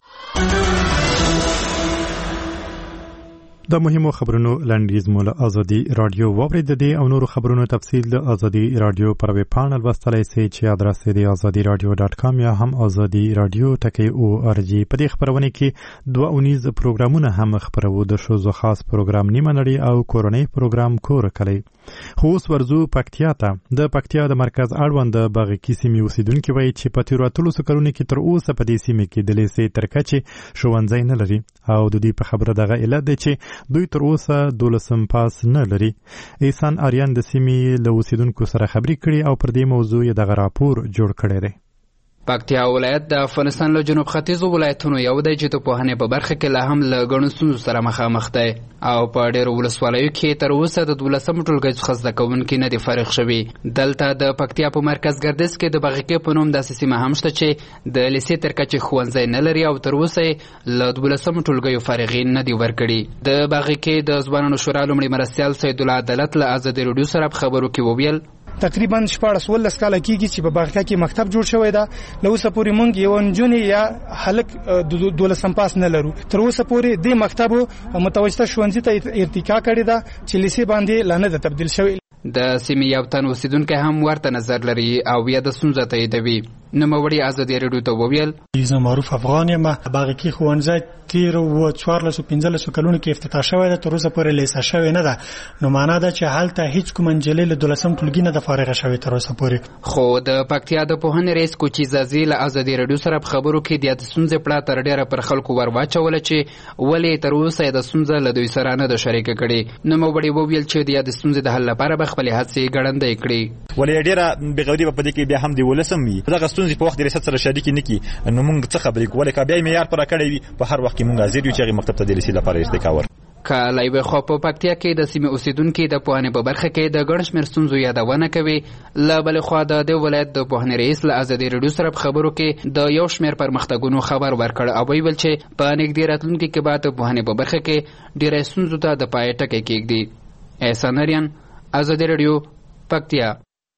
د مهمو خبرونو لنډیز مو له آزادي رادیو واورید. د او نورو خبرونو تفصیل د آزادي رادیو پر ویب پاڼه لوستلای شئ چې ادرس یې د آزادي رادیو ډاټ کام یا هم آزادي رادیو ټکی او ار جی. په دې خبرونه کې دوه اونیز پروګرامونه هم خبرو د شوزو خاص پروګرام نیمه نړۍ او کورنۍ پروګرام کور کلی. خو اوس ورزو پکتیا ته. د پکتیا د مرکز اړوند د باغکی سیمې اوسیدونکي وایي چې په تیرو اتلسو کلونو کې تر اوسه په دې سیمې کې د لیسې تر کچې ښوونځی نه لري او د دې په خبره دغه علت دی چې دوی تر اوسه دولسم پاس نه لري. احسان آریان د سیمې له اوسیدونکو سره خبرې کړي او پر دې موضوع یې دغه راپور جوړ کړی دی. پکتیا ولایت د افغانستان له جنوب ختیځو ولایتونو یو دی چې د پوهنې په برخه کې لا هم له ګڼو ستونزو سره مخامخ دی او په ډېرو ولسوالیو کې تر اوسه د دولسم ټولګي څخه زده کوونکي نه دي فارغ شوي. دلته د پکتیا په مرکز ګردیز کې د باغکی په نوم داسې سیمه هم شته چې د لیسې تر کچې ښوونځی نه لري او تر اوسه له دولسم ټولګیو فارغین نه دي ورکړي. د باغکی د ځوانانو شورا لومړي مرستیال سید الله عدالت له آزادي رادیو سره په خبرو کې وویل تقریبا شپاړس ولس کاله کېږي چې په باغکا کې مکتب جوړ شوی ده. له اوسه پورې موږ یو نجونې یا هلک دولسم پاس نه لرو. تر اوسه پورې دې مکتب متوسطه ښوونځي ته ارتقا کړې ده چې لیسې باندې لا نه ده تبدیل شوی. د سیمې یو تن اوسیدونکی هم ورته نظر لري او یا د ستونزه تاییدوي. نوموړي آزادي رادیو ته وویل زه معروف افغان یم. باغکی ښوونځی تیرو و څوارلسو پنځلسو کلونو کې افتتاح شوی ده، تر اوسه پورې لیسه شوی نه ده. نو معنا ده چې هلته هیڅ کومه نجلۍ له دولسم ټولګي نه ده فارغه شوې تر اوسه پورې. خو د پکتیا د پوهنې رئیس کوچي زازي له آزادي رادیو سره په خبرو کې د دې ستونزې پړه تر ډیره پر خلکو ور واچوله چې ولې تر اوسه د ستونزې له دوی سره نه ده شریکه کړې. نوموړي وویل چې د دې ستونزې د حل لپاره به خپلې هڅې ګړندۍ کړي. ولې ډیره بغاودي په دې کې بیا هم د ولسم وي دغه ستونزې په وخت د ریاست سره شریک نه کی. نو موږ څه خبرې کولای کا بیا معیار پر کړی وي په هر وخت کې موږ حاضر یو چې مکتب ته د لیسې لپاره ارتقا ور کله یو خو په پکتیا کې د سیمې اوسیدونکو د پوهنې په برخه کې د ګڼ شمېر ستونزو یادونه کوي. له بل خوا د ولایت د پوهنې رئیس له آزادي رادیو سره په خبرو کې د یو شمېر پرمختګونو خبر ورکړ او ویل چې په نږدې راتلونکي کې به د پوهنې په برخه کې ډېرې ستونزو ته د پای ټکی کېږدي. احسان آریان آزادي رادیو پکتیا.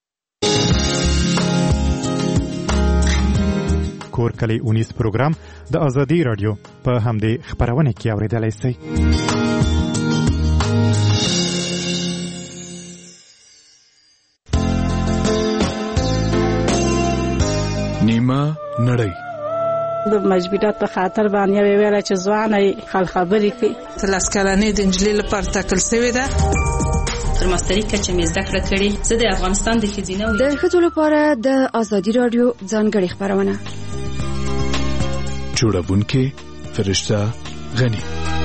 کور کلی اونیس پروګرام د آزادي رادیو په همدې خبرونه کې اوریدلای شئ. نیمه نړۍ د مجبورات په خاطر باندې ویل چې ځواني خل خبرې کوي. تلاسکلانې د انجلۍ لپاره تکل شوی ده. تر ماستري کچه مې زده کړه کړې. زه د افغانستان د ښځینه د ښځو لپاره د ازادي رادیو ځانګړې خپرونه جوړونکې فرشته غنی.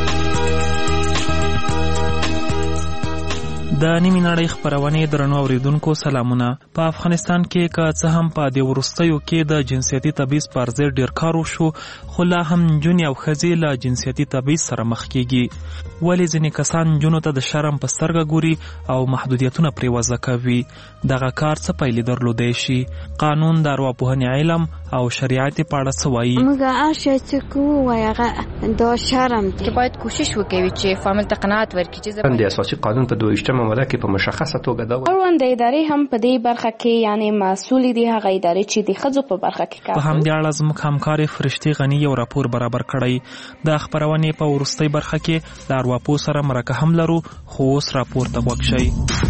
د نیمې نړۍ خپرونې درنو اوریدونکو سلامونه. په افغانستان کې که څه هم په دې وروستیو کې د جنسیتي تبعیض پر ضد ډیر کار وشو، خو لا هم نجونې او ښځې له جنسیتي تبعیض سره مخ کیږي. ولې ځینې کسان نجونو ته د شرم په سترګه ګوري او محدودیتونه پرې وضع کوي؟ دغه کار څه پایلې درلودی شي؟ قانون د ارواپوهنې علم او شریعت په اړه څه وایي؟ موږ هغه څه کوو هغه دا شرم دی. باید کوشش وکړي چې فامیل ته قناعت ورکړي چې د اساسي قانون په دویشتمه ماده کې په مشخصه توګه دا وایي اړوند ادارې هم په دې برخه کې یعنی مسؤل دي، هغه ادارې چې د ښځو په برخه کې کار کوي. په همدې اړه زموږ همکار فرشتي غنی یو راپور برابر کړی. د خپرونې په وروستۍ برخه کې د ارواپوه سره مرکه هم لرو، خو اوس راپور ته غوږ شئ.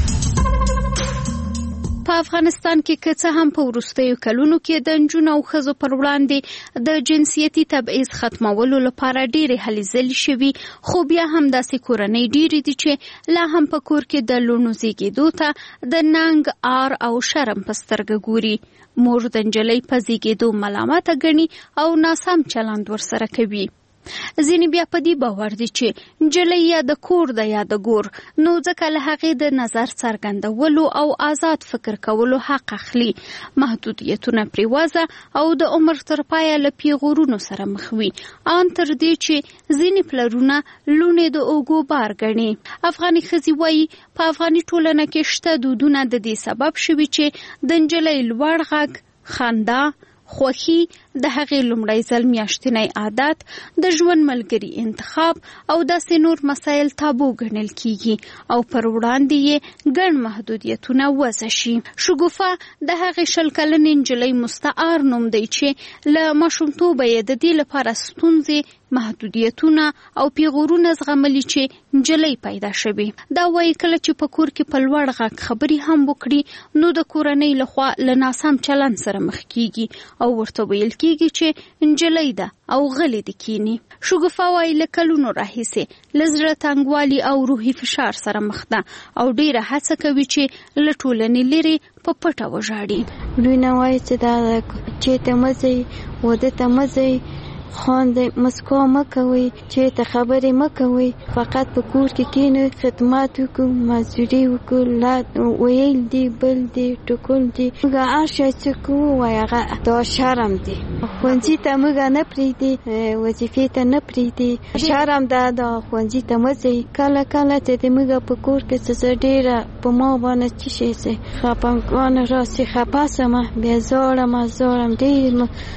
په افغانستان کې که څه هم په وروستیو کلونو کې د نجونو او ښځو پر وړاندې د جنسیتي تبعیض ختمولو لپاره ډېرې هلې ځلې شوي، خو بیا هم داسې کورنۍ ډېرې دي چې لا هم په کور کې د لوڼو زیږېدو ته د ننګ، آر او شرم په سترګه ګوري. مور د نجلۍ په زیږېدو ملامته ګڼي او ناسم چلند ورسره کوي. ځینې بیا په دې باور دي چې نجلۍ یا د کور ده یا د ګور، نو ځکه له هغې د نظر څرګندولو او آزاد فکر کولو حق اخلي. محدودیتونه پرې وضع او د عمر تر پایه له پیغورونو سره مخ وي، ان تر دې چې ځینې پلرونه لوڼې د اوږو بار ګڼي. افغاني ښځې وایي په افغاني ټولنه کې شته دودونه د دې سبب شوي چې د نجلۍ لوړ غږ، خندا، خوښي، د هغې لومړی ځل میاشتنی عادت، د ژوند ملګري انتخاب او داسې نور مسایل تابو ګڼل کیږي او پر وړاندې یې ګڼ محدودیتونه وضع شي. شګوفه د هغې شل کلنې نجلۍ مستعار نوم دی چې له ماشومتوبه یې د دې لپاره ستونزې، محدودیتونه او پیغورونه زغملي چې نجلۍ پیدا شوي. دا وایي کله چې په کور کې په لوړ غږ خبرې هم وکړي نو د کورنۍ لخوا له ناسم چلند سره مخ کیږي او ورته ویل کیږي چې نجلۍ ده او غلې دې کینی. شګوفه وایي له کلونو راهیسې له زړه تنګوالي او روحي فشار سره مخ ده او ډیره هڅه کوي چې له ټولنې لرې په پټه وژاړي. دوی نه وایي چې دا چې ته مزي وده ته مزي خواندې مسکو مکوي، چې ته خبرې مکوي، فقط په کور کې کینې خدمات وکړو، مزدوري وکړو، لا ویل دی بل دی ټکول دی. موږ هغه څه کوو هغه دا شرم دی. ښوونځي ته موږ نه پرېږدي، وظیفې ته نه پرېږدي. شرم ده دا ښوونځي ته مځئ. کله کله چې د موږ په کور کې څه ډېره په ما باندې څه شی سي خپګان راسي، خپه سمه بیا زوړم زوړم ډېر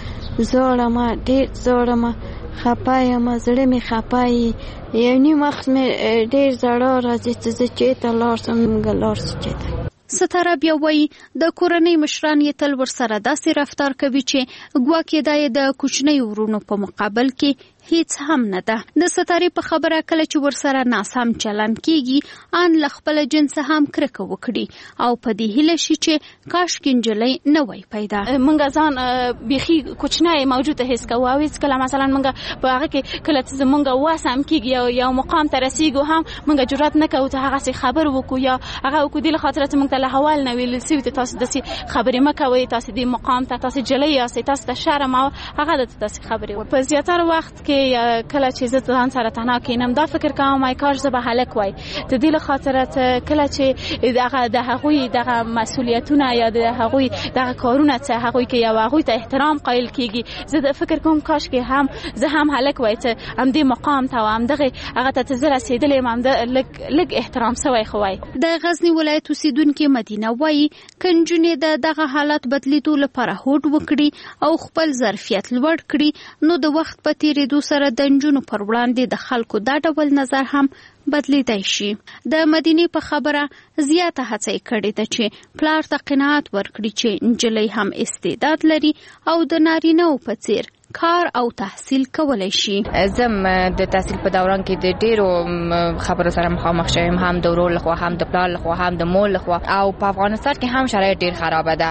زوړم ډېر زوړم خپه یم، زړه مې خپه یي. یو نیم وخت مې ډېر زړه راځي چې زه چېرته لاړ شم، موږ لاړ شو چېرته. ستاره بیا وایي د کورنۍ مشران یې تل ورسره داسې رفتار کوي چې ګواکې دا یې د کوچنۍ ورونو په مقابل کې هیڅ هم نه ده. د ستارې په خبره کله چې ورسره ناسم چلند کیږي ان له خپل جنس هم کرکه وکړي او په دې هیله شي چې کاشکې نجلۍ نه وای پیدا. مونږ ځان بیخي کوچنۍ موجوده هیڅ کوو او هیڅ کله مثلا مونږ په هغه کې کله چې مونږ واسم کیږي او یو مقام ته رسیږو هم مونږ جرأت نه کوو ته هغه څه خبر وکړو یا هغه وکړو د خاطر چې مونږ ته له حوال نه ویل سوي ته تاسو داسې خبرې مکوئ، تاسو د مقام ته تاسو جلۍ یاستئ، تاسو ته شرم او هغه د تاسو خبرې. په زیاتره وخت کې کله چې زه ځان سره تنها کینم دا فکر کوم مای کاش زه به هلک وای. د دې له خاطر کله چې دغه د هغوی دغه مسؤلیتونه یا د هغوی دغه کارونه چې هغوی کې یو هغوی ته احترام قایل کیږي، زه د فکر کوم کاش کې هم زه هم هلک وای چې هم دې مقام ته هم دغه هغه ته زه رسیدلې هم د لګ لګ احترام سوی خوای. د غزنی ولایت اوسیدونکو مدینه وایي کنجونې د دغه حالت بدلیدو لپاره هوډ وکړي او خپل ظرفیت لوړ کړي نو د وخت په تیریدو سره د نجونو پر وړاندې د خلکو دا ډول نظر هم بدلیدای شي. د مدینه په خبره زیاته هڅه کړې ده چې پلار ته قناعت ورکړي چې نجلۍ هم استعداد لري او د نارینه په څیر کار او تحصیل کولای شي. زم د تحصیل په دوران کې د ډیرو خبرو سره مخامخ شوم، هم د ورور لخوا، هم د پلار لخوا، هم د مول لخوا، او په افغانستان کې هم شرایط ډیر خراب ده.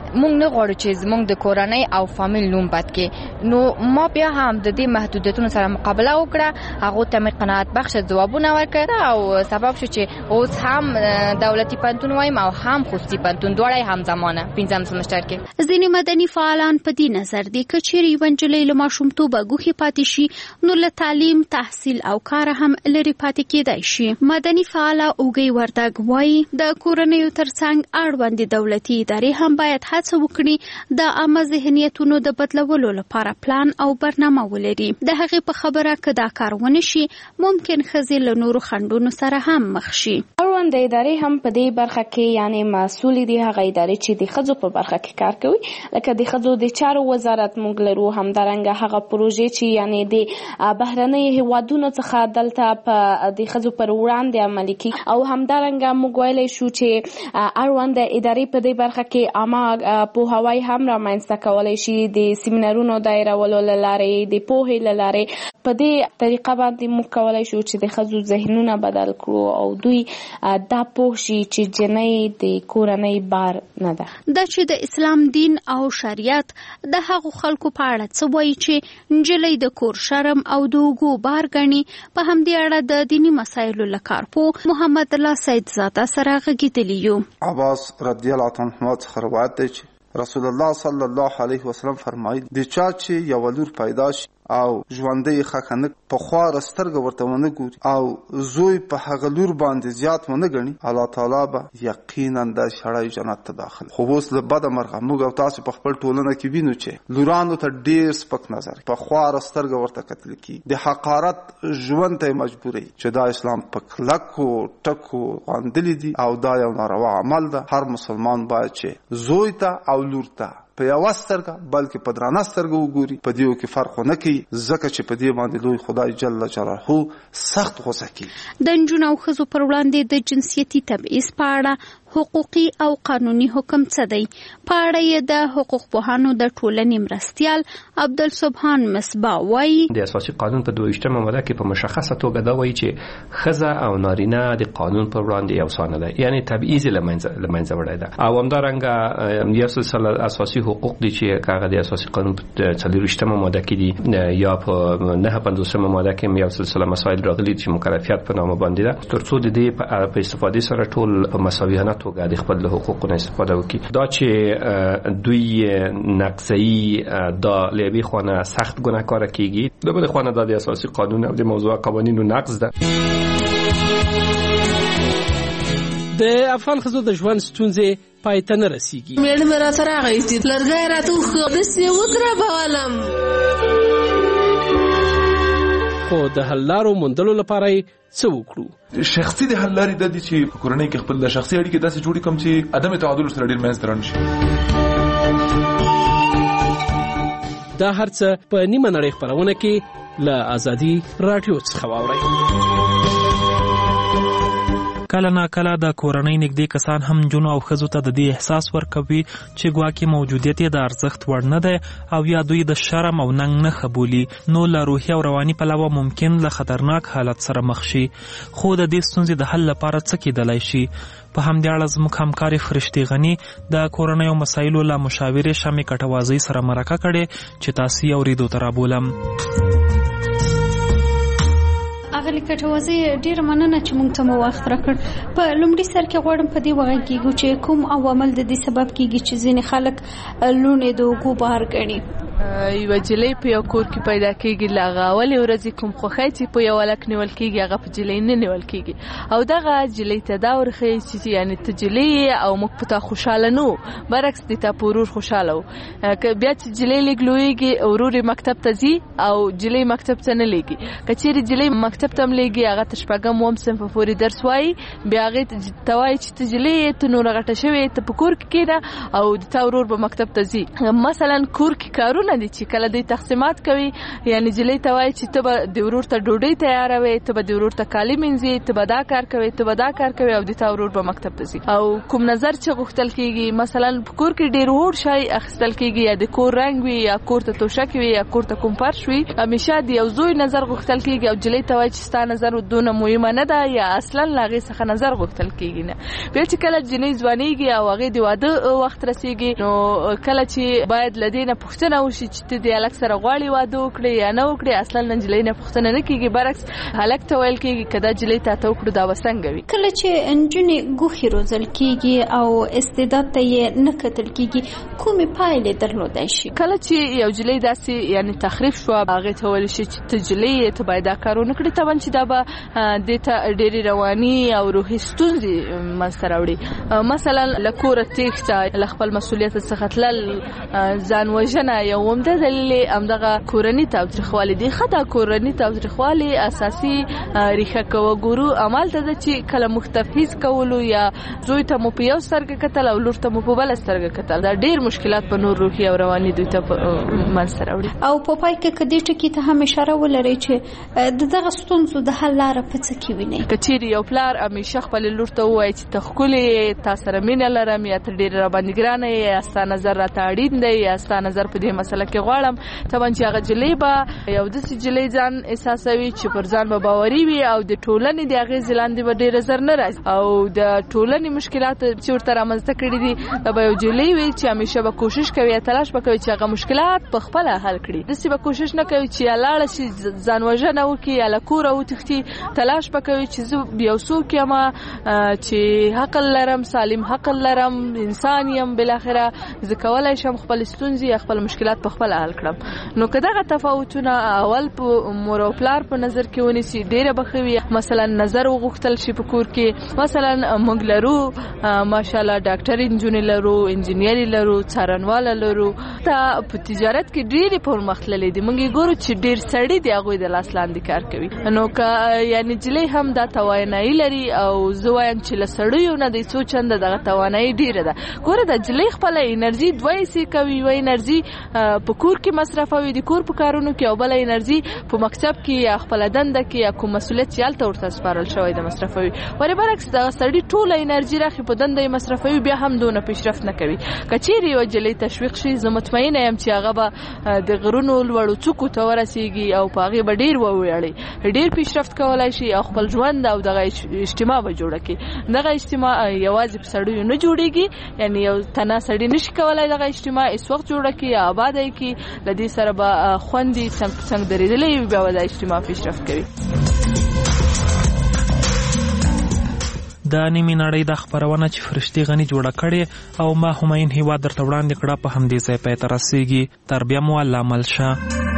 مونږ نه غواړو چې زمونږ د کورنۍ او فامیل نوم بد کې. نو ما بیا هم د دې محدودیتونو سره مقابله وکړه، هغه ته مې قناعت بخش ځوابونه ورکړه او سبب شو چې اوس هم دولتي پوهنتون وایم او هم خصوصي پوهنتون دواړه هم زمانه پنځم سمستر کې. ځینې مدني فعالان په دې نظر دي که چیرې یوه نجلۍ له ماشومتوبه ګوښې پاتې شي نو له تعلیم، تحصیل او کار هم لرې پاتې کېدای شي. مدني فعاله اوږۍ وردګ وایي د کورنیو ترڅنګ اړوندې دولتي ادارې هم باید هڅه وکړي د عامه ذهنیتونو د بدلولو لپاره پلان او برنامه ولري. د هغې په خبره که دا کار ونه شي ممکن ښځې له نورو خنډونو سره هم مخ شي. اړوندې ادارې هم په دې برخه کې یعنی مسؤل دي، هغه ادارې چې د ښځو په برخه کې کار کوي، لکه د ښځو د چارو وزارت موږ لرو، همدارنګه هغه پروژې چې یعنی د بهرنۍ هیوادونو څخه دلته په د ښځو پر وړاندې عملي کیږي، او همدارنګه موږ ویلی شو چې اړوند ادارې په دې برخه کې عامه پوهاوی هم رامنځته کولی شي د سیمینارونو دایرولو له لارې، د پوهې له لارې. په دې طریقه باندې موږ کولی شو چې د ښځو ذهنونه بدل کړو او دوی دا پوه شي چې جنۍ د کورنۍ بار نه ده. دا چې د اسلام دین او شریعت د هغو خلکو په اړه څه وایي چې نجلۍ د کور شرم او د اوږو بار ګڼي، په همدې اړه د دیني مسایلو له کارپوه محمد الله سید زاده سره غږېدلي یو. عباس رضی الله عنه څخه روایت دی چې رسول الله صلی الله علیه وسلم فرمایي د چا چې یو لور پیدا شي او ژوندۍ خکنه په خوار سترګه ورته ونه ګوري او زوی په هغه لور باندې زیات ونه غني، الله تعالی به یقینا د شړای جنت ته داخل. خو اوس له بد مرغه موږ او تاسو په خپل ټولنه کې وینو چې لورانو ته ډیر سپک نظر، په خوار سترګه ورته کتل کی، د حقارت ژوند ته مجبوري چې دا اسلام په کلکو ټکو باندې دي او دا یو ناروا عمل ده. هر مسلمان باید چې زوی ته او لور ته په یوه سترګه بلکې په درانه سترګه وګوري، په دې کې فرق ونه کوي، ځکه چې په دې باندې لوی خدای جل جلاله سخت غوسه کوي. د نجونو او ښځو پر وړاندې د جنسیتي تبعیض په اړه حقوقي او قانوني حکم څه دی؟ په اړه یې د حقوق پوهانو د ټولنې مرستیال عبدالسبحان مصباح وایي د اساسي قانون په دوه ویشتمه ماده کې په مشخصه توګه دا وایي چې ښځه او نارینه د قانون پر وړاندې یوسانه ده، یعنی تبعیض له منځه وړی ده. او همدارنګه یو سلسله اساسي حقوق دي چې هغه د اساسي قانون په څلور ویشتمه ماده کې دي یا په نهه پنځوسمه ماده کې یو سلسله مسایل راغلي چې مکلفیت په نامه باندې ده، ترڅو د دې په استفادې سره ټول په مساویانه توګه د خپل حقوقونو استفاده وکړي. دا چې دوی نقضي دا لوي خونه سخت ګناهکار کیږي، د بل خونه د اساسي قانون او د موضوع قوانینو نقض ده. د افغان ښځو د ژوند ستونزې پای ته نه رسیږي. میړه مې راته راغی چې لرګی راته وښه داسې وکربولم، خو د حل لارو موندلو لپاره یې څه وکړو؟ شخصي د حل لارې د دې چې په کورنۍ کې خپل د شخصي اړیکې داسې جوړې کړم چې عدم تعادل سره ډېر منځته رانشي. دا هر څه په نیمه نړۍ خپرونه کې له ازادي راډیو څخه واورئ. کله نا کله د کورنۍ نږدې کسان هم جنو او ښځو ته د دې احساس ورکوي چې ګواکې موجودیت یې د ارزښت وړ نه دی او یا دوی د شرم او ننګ نښه بولي، نو له روحي او رواني پلوه ممکن له خطرناک حالت سره مخ شي. خو د دې ستونزې د حل لپاره څه کیدلی شي؟ په همدې اړه زموږ همکارې فرشتې غني د کورنیو مسایلو له مشاورې شمې کټوازۍ سره مرکه کړې چې تاسې یې اورېدو ته رابولم. اغلی کټوازی ډیر مننه چې مونږ ته مو وخت راکړ. په لومړي سر کې غواړم په دې وغږیږو چې کوم عوامل د دې سبب کیږي چې ځینې خلک لوڼې د اوږو بار ګڼي. یوه جلۍ په یو کور کې پیدا کېږي، له هغه اولې ورځې کوم خوښی چې په یو هلک نیول کېږي هغه په جلۍ نه نیول کېږي، او دغه جلۍ ته دا ورښیي چې یعنې ته جلۍ یې او موږ په تا خوشحاله نه وو، برعکس د تا په ورور خوشحاله وو. بیا چې جلۍ لږ لویږي ورور یې مکتب ته ځي او جلۍ مکتب ته نه لیږي. که چیرې جلۍ مکتب ته هم لیږي هغه تر شپږم اووم صنفه پورې درس وایي، بیا هغې ته وایي چې ته جلۍ یې، ته نوره غټه شوې، ته په کور کې کښېنه او د تا ورور به مکتب ته ځي. مثلا کور کې کارونه کورونه دي چې کله دوی تقسیمات کوي یعنی جلۍ ته وایي چې ته به د ورور ته ډوډۍ تیاروي، ته به د ورور ته کالي مینځي، ته به دا کار کوي، ته به دا کار کوي او د تا ورور به مکتب ته ځي. او کوم نظر چې غوښتل کیږي مثلا په کور کې ډیر وړ شی اخیستل کیږي یا د کور رنگ وي یا کور ته توشک وي یا کور ته کوم فرش وي، همیشه د یو زوی نظر غوښتل کیږي او جلۍ ته وایي چې ستا نظر دونه مهمه نه ده یا اصلا لاغې څخه نظر غوښتل کیږي نه. بیا چې کله جنۍ ځوانيږي او هغه د واده وخت رسیږي نو کله چې باید لدینه پوښتنه وشي چې ته د الک سره غواړي واده وکړي یا نه وکړي، اصلا نجلۍ نه پوښتنه نه کیږي، برعکس هلک ته ویل کیږي کدا جلۍ ته ته وکړو دا وسنګ وي. کله چې انجونې ګوخي روزل کیږي او استعداد ته یې نه کتل کیږي کومې پایلې درلودای شي؟ کله چې یو جلۍ داسې یعنی تخریب شو هغه ته ویل شي چې ته جلۍ ته باید دا کارونه کړې، طبعا چې دا به د ته ډېری رواني او روحي ستونزې منځته راوړي. مثلا له کوره تېښته، له خپل مسؤلیت څخه تلل، ځان وژنه یو عمده دلیل همدغه کورني تاوتریخوالی دی. ښه دا کورني تاوتریخوالی اساسي ریښه که وګورو همالته ده چې کله موږ تفحیص کولو یا زوی ته مو په یو سترګه کتل او لور ته مو په بله سترګه کتل، دا ډېر مشکلات په نور روحي او رواني دوی ته منځته راوړي. او په پای کې که دې ټکي ته هم اشاره ولرئ چې د دغه ستونزو د حل لاره په څه کې وینئ؟ که چیرې یو پلار همیشه خپلې لور ته ووایي چې ته ښکلې یې، تا سره مینه لرم، یا ته ډېره راباندې ګرانه یې، یا ستا نظر راته اړین دی، یا ستا نظر په دې مسله کې غواړم، طبعا چې هغه جلۍ به یو داسې جلۍ ځان احساسوي چې پر ځان به باوري وي او د ټولنې د اغېزې لاندې به ډېره زر نه راځي او د ټولنې مشکلات چې ورته رامنځته کړي دي به یو جلۍ وي چې همیشه به کوشش کوي یا تلاش به کوي چې هغه مشکلات په خپله حل کړي. داسې به کوشش نه کوي چې یا لاړه شي ځان وژنه وکړي یا له کوره وتښتي، تلاش به کوي چې زه یو څوک یم چې عقل لرم، سالم عقل لرم، انسان یم، بالاخره زه کولی شم خپل ستونزې یا خپل مشکلات په خپله حل کړم. نو که دغه تفاوتونه اول په مور او پلار په نظر کې ونیسي ډېره به ښه وي. مثلا نظر وغوښتل شي په کور کې، مثلا موږ لرو ماشاءالله ډاکټر انجونې لرو، انجینیري لرو، څارنواله لرو، ته په تجارت کې ډېرې پرمختللې دي. موږ ګورو چې ډېر سړي د هغوی د لاس لاندې کار کوي. نو که یعنی جلۍ هم دا توانایي لري او زه وایم چې له سړیو نه د څو چنده دغه توانایي ډېره ده. ګوره د جلۍ خپله انرژي دوه حصې کوي، یوه انرژي په کور کې مصرفوي د کور په کارونو کې او بله انرژي په مکتب کې یا خپله دنده کې یا کوم مسؤلیت چې هلته ورته سپارل شوی د مصرفوي. ولې برعکس دغه سړي ټوله انرژي راخي په دنده یې مصرفوي بیا هم دونه پیشرفت نه کوي. که چیرې یوه جلۍ تشویق شي زه مطمئنه یم چې هغه به د غرونو لوړو څوکو ته ورسیږي او په هغې به ډېر وویاړي، ډېر پیشرفت کولی شي او خپل ژوند او دغه اجتماع به جوړه کړي. دغه اجتماع یوازې په سړیو نه جوړېږي، یعنی یو تنه سړي نشي کولی دغه اجتماع اس وخت جوړه کړي یا آباده یې کړي، له دې سره به خوندې څنګ په څنګ درېدلی وي، بیا به دا اجتماع پیشرفت کوي. دا نیمې نړۍ دا خپرونه چې فرشتي غني جوړه کړې او ما هماین هیواد درته وړاندې کړه په همدې ځای پای ته رسېږي. تر بیا مو الله مل شه.